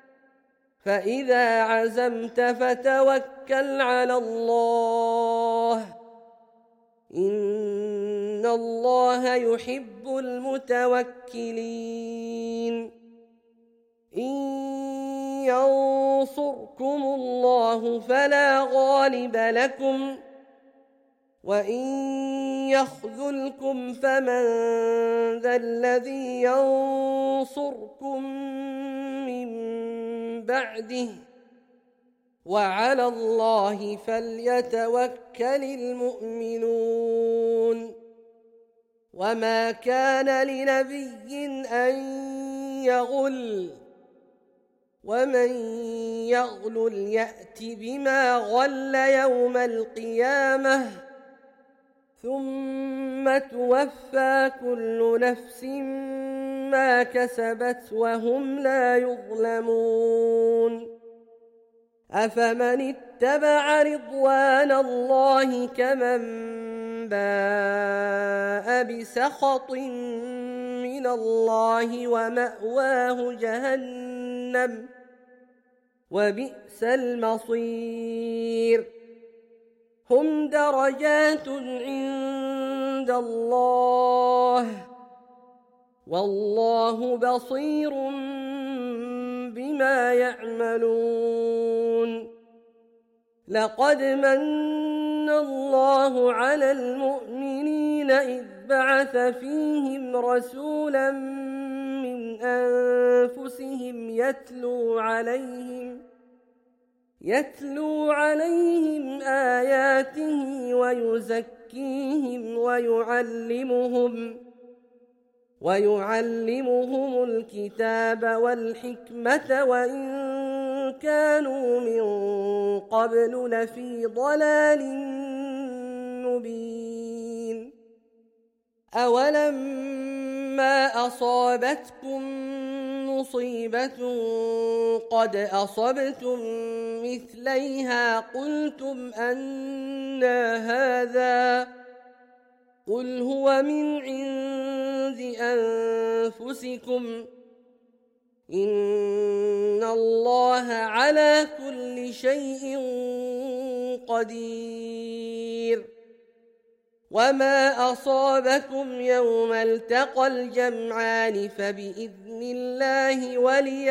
فإذا عزمت فتوكل على الله إن الله يحب المتوكلين إن ينصركم الله فلا غالب لكم وإن يخذلكم فمن ذا الذي ينصركم من بعده وعلى الله فليتوكل المؤمنون وما كان لنبي أن يغل ومن يغلل يأت بما غل يوم القيامة ثم توفى كل نفس ما كسبت وهم لا يظلمون أفمن اتبع رضوان الله كمن باء بسخط من الله ومأواه جهنم وبئس المصير هم درجات عند الله والله بصير بما يعملون لقد من الله على المؤمنين إذ بعث فيهم رسولا من أنفسهم يتلو عليهم آياته ويزكيهم ويعلمهم الكتاب والحكمة وإن كانوا من قبل لفي ضلال مبين أولما أصابتكم مصيبة قد أصبتم مثليها قلتم أنى هذا قل هو من عند أنفسكم إن الله على كل شيء قدير وما أصابكم يوم التقى الجمعان فبإذن الله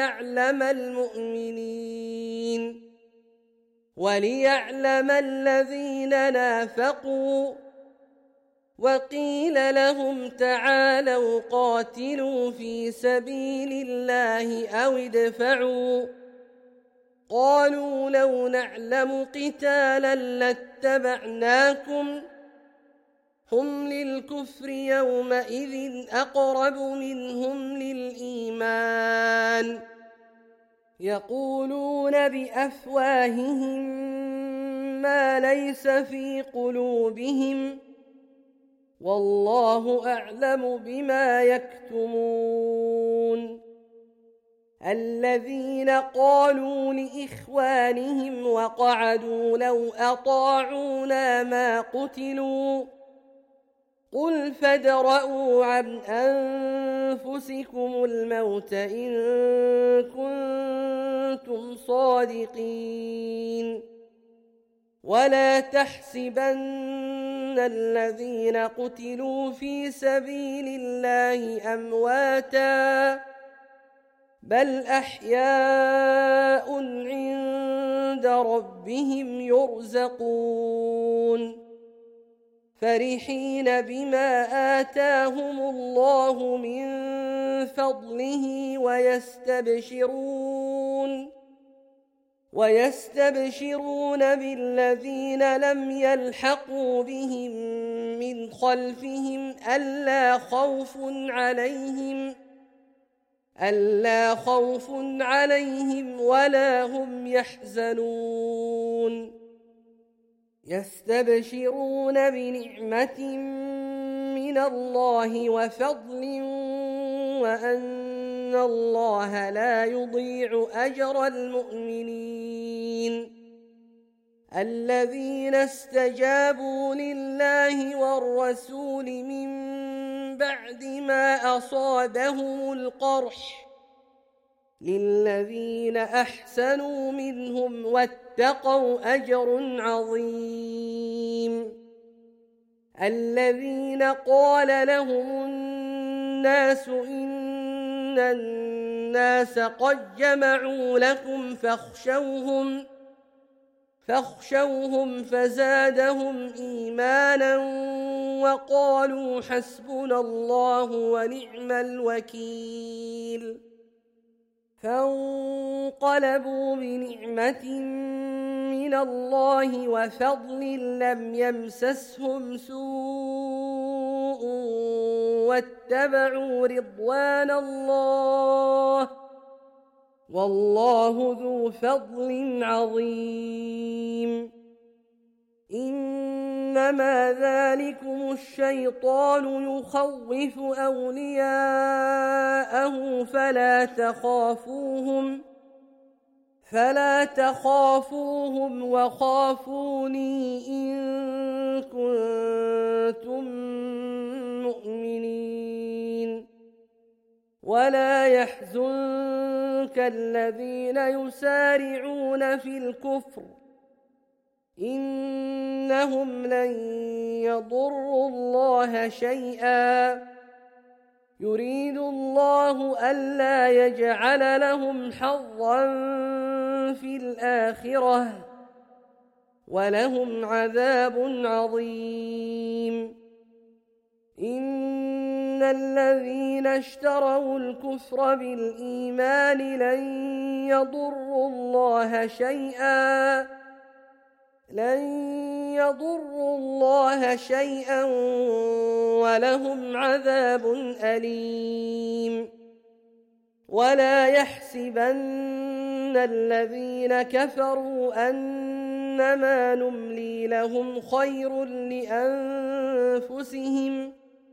وليعلم الذين نافقوا وقيل لهم تعالوا قاتلوا في سبيل الله أو ادفعوا قالوا لو نعلم قتالا لاتبعناكم هم للكفر يومئذ أقرب منهم للإيمان يقولون بأفواههم ما ليس في قلوبهم والله أعلم بما يكتمون الذين قالوا لإخوانهم وقعدوا لو أطاعونا ما قتلوا قل فادرءوا عن أنفسكم الموت إن كنتم صادقين ولا تحسبن الذين قتلوا في سبيل الله أمواتا بل أحياء عند ربهم يرزقون فرحين بما آتاهم الله من فضله ويستبشرون بالذين لم يلحقوا بهم من خلفهم ألا خوف عليهم ولا هم يحزنون يستبشرون بنعمة من الله وفضل وأن الله لا يضيع أجر المؤمنين الذين استجابوا لله والرسول من بعد ما أصابهم القرح للذين أحسنوا منهم واتقوا أجر عظيم الذين قال لهم الناس إن الناس قد جمعوا لكم فاخشوهم فزادهم إيمانا وقالوا حسبنا الله ونعم الوكيل فانقلبوا بنعمة من الله وفضل لم يمسسهم سوء واتبعوا رضوان الله والله ذو فضل عظيم إنما ذلكم الشيطان يخوف أولياءه فلا تخافوهم وخافوني إن كنتم مؤمنين ولا يحزنك الذين يسارعون في الكفر إنهم لن يضروا الله شيئا يريد الله ألا يجعل لهم حظا في الآخرة ولهم عذاب عظيم إن الذين اشتروا الكفر بالإيمان لن يضروا الله شيئا ولهم عذاب أليم ولا يحسبن الذين كفروا أنما نملي لهم خير لأنفسهم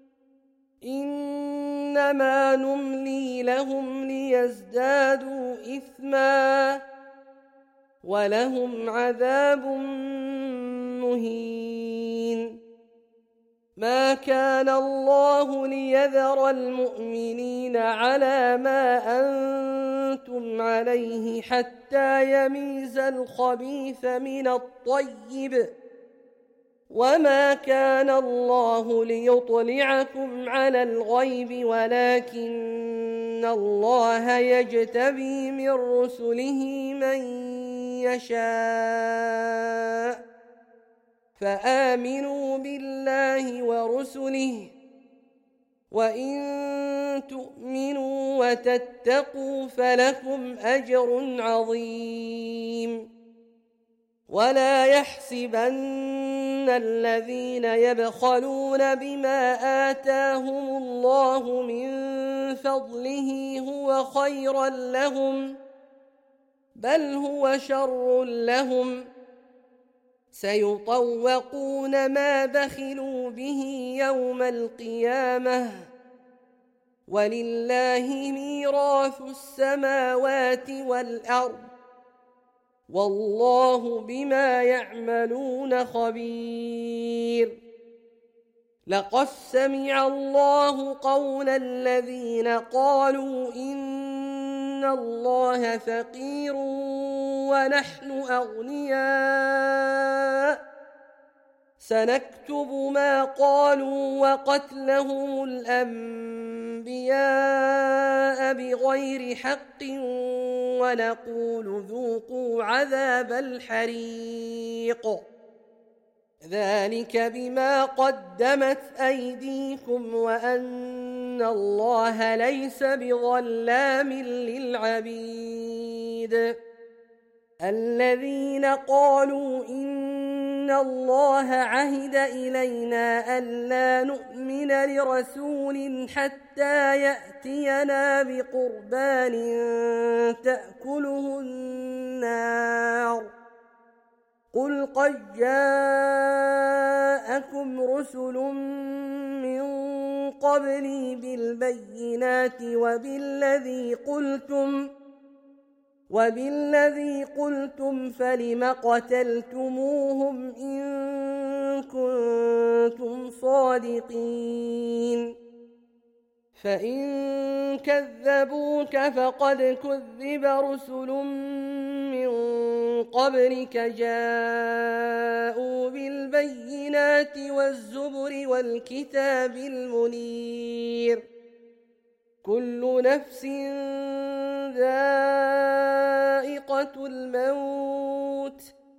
إنما نملي لهم ليزدادوا إثما ولهم عذاب مهين ما كان الله ليذر المؤمنين على ما أنتم عليه حتى يميز الخبيث من الطيب وما كان الله ليطلعكم على الغيب ولكن الله يجتبي من رسله من يشاء فآمنوا بالله ورسله وإن تؤمنوا وتتقوا فلكم أجر عظيم ولا يحسبن الذين يبخلون بما آتاهم الله من فضله هو خيرا لهم بل هو شر لهم سيطوقون ما بخلوا به يوم القيامة ولله ميراث السماوات والأرض والله بما يعملون خبير لقد سمع الله قول الذين قالوا إن الله فقير ونحن أغنياء سنكتب ما قالوا وقتلهم الأنبياء بغير حق ونقول ذوقوا عذاب الحريق ذلك بما قدمت أيديكم وأن الله ليس بظلام للعبيد الذين قالوا إن الله عهد إلينا ألا نؤمن لرسول حتى يأتينا بقربان تأكله النار قل قد جاءكم رسل من قبلي بالبينات وبالذي قلتم فلم قتلتموهم إن كنتم صادقين فإن كذبوك فقد كذب رسل من قبلك جاءوا بالبينات والزبر والكتاب المنير كل نفس ذائقة الموت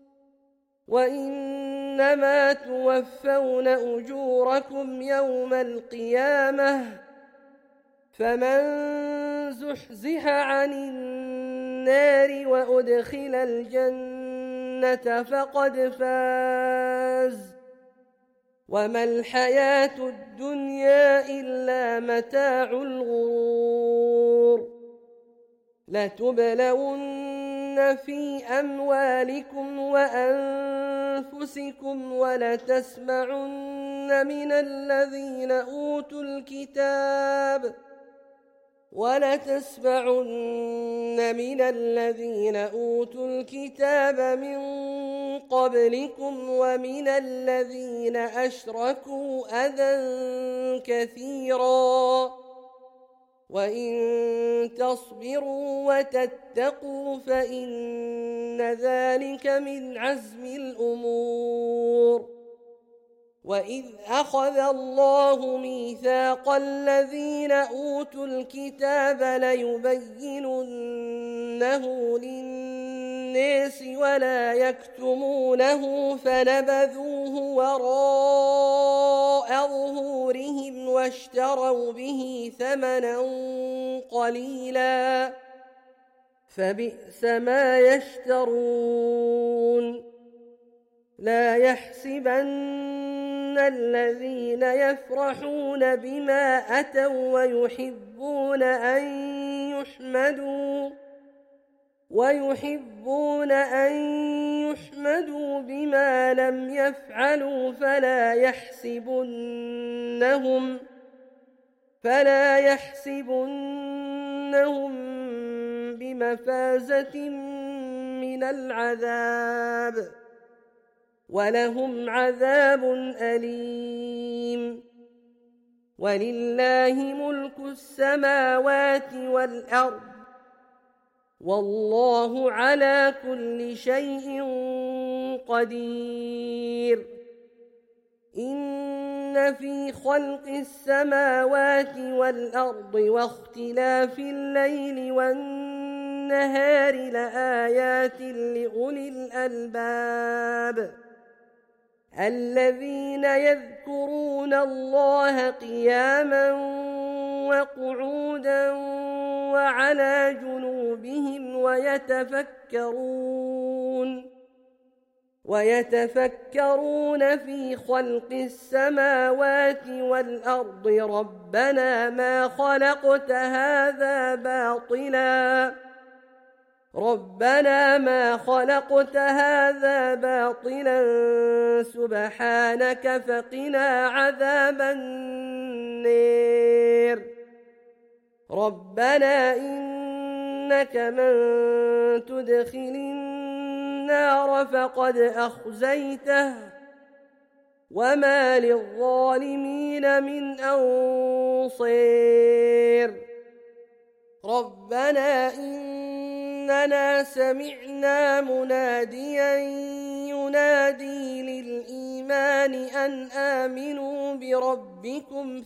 وإنما توفون أجوركم يوم القيامة فمن زحزح عن النار وأدخل الجنة فقد فاز وما الحياة الدنيا إلا متاع الغرور لتبلون في أموالكم وأنفسكم ولتسمعن من الذين أوتوا الكتاب من قبلكم ومن الذين أشركوا أذى كثيرا وإن تصبروا وتتقوا فإن ذلك من عزم الأمور وإذ أخذ الله ميثاق الذين أوتوا الكتاب ليبيننه للناس ولا يكتمونه فنبذوه وراء ظهورهم واشتروا به ثمنا قليلا فبئس ما يشترون لا يحسبن الذين يفرحون بما أتوا ويحبون أن يحمدوا بما لم يفعلوا فلا يحسبنهم بمفازة من العذاب ولهم عذاب أليم ولله ملك السماوات والأرض والله على كل شيء قدير إن في خلق السماوات والأرض واختلاف الليل والنهار لآيات لأولي الألباب الذين يذكرون الله قياما وقعودا وعلى جنوبهم ويتفكرون في خلق السماوات والأرض ربنا ما خلقت هذا باطلا سبحانك فقنا عذاب النار ربنا إنك من تدخل النار فقد أخزيته وما للظالمين من أنصير ربنا إننا سمعنا مناديا ينادي للإيمان أن آمنوا بربكم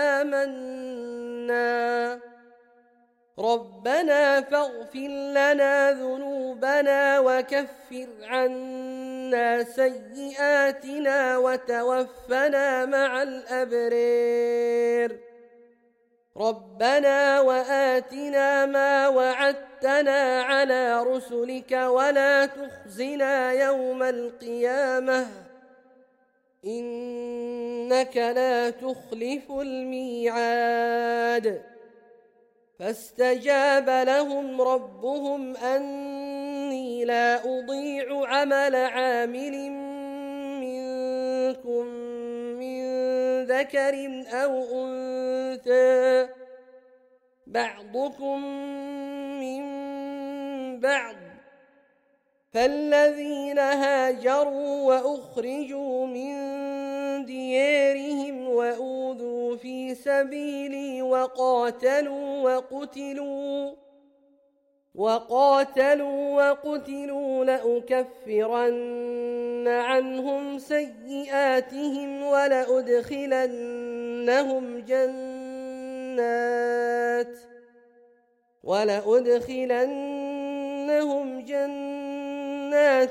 فآمنا ربنا فاغفر لنا ذنوبنا وكفر عنا سيئاتنا وتوفنا مع الأبرار ربنا وآتنا ما وعدتنا على رسلك ولا تخزنا يوم القيامة إنك لا تخلف الميعاد فاستجاب لهم ربهم أني لا أضيع عمل عامل منكم من ذكر أو أنثى بعضكم من بعض فالذين هاجروا وأخرجوا من ديارهم وأوذوا في سبيلي وقاتلوا وقتلوا لأكفرن عنهم سيئاتهم ولأدخلنهم جنات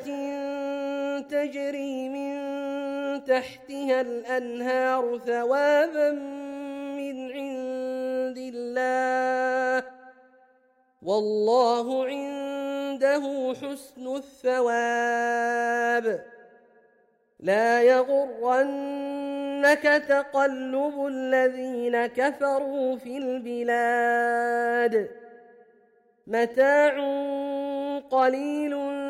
تجري من تحتها الأنهار ثوابا من عند الله والله عنده حسن الثواب لا يغرنك تقلب الذين كفروا في البلاد متاع قليل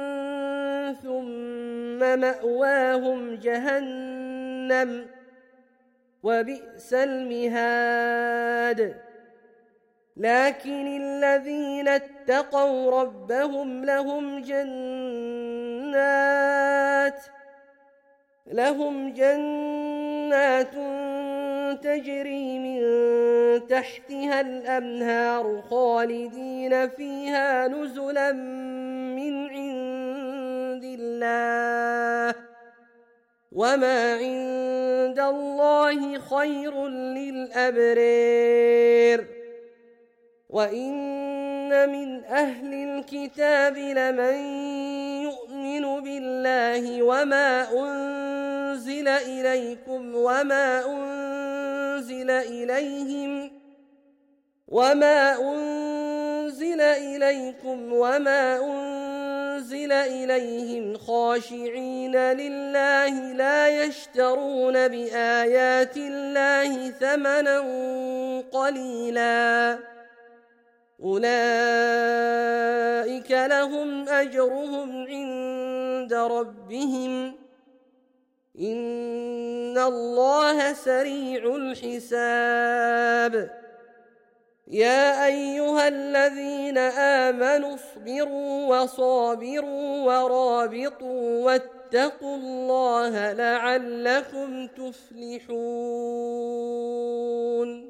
ثم مأواهم جهنم وبئس المهاد لكن الذين اتقوا ربهم لهم جنات تجري من تحتها الأنهار خالدين فيها نزلا من عند الله وما عند الله خير للأبرار وإن من أهل الكتاب لمن يؤمن بالله وما أنزل إليكم وما أنزل إليهم خاشعين لله لا يشترون بآيات الله ثمنا قليلا أولئك لهم أجرهم عند ربهم إن الله سريع الحساب يا أيها الذين آمنوا اصبروا وصابروا ورابطوا واتقوا الله لعلكم تفلحون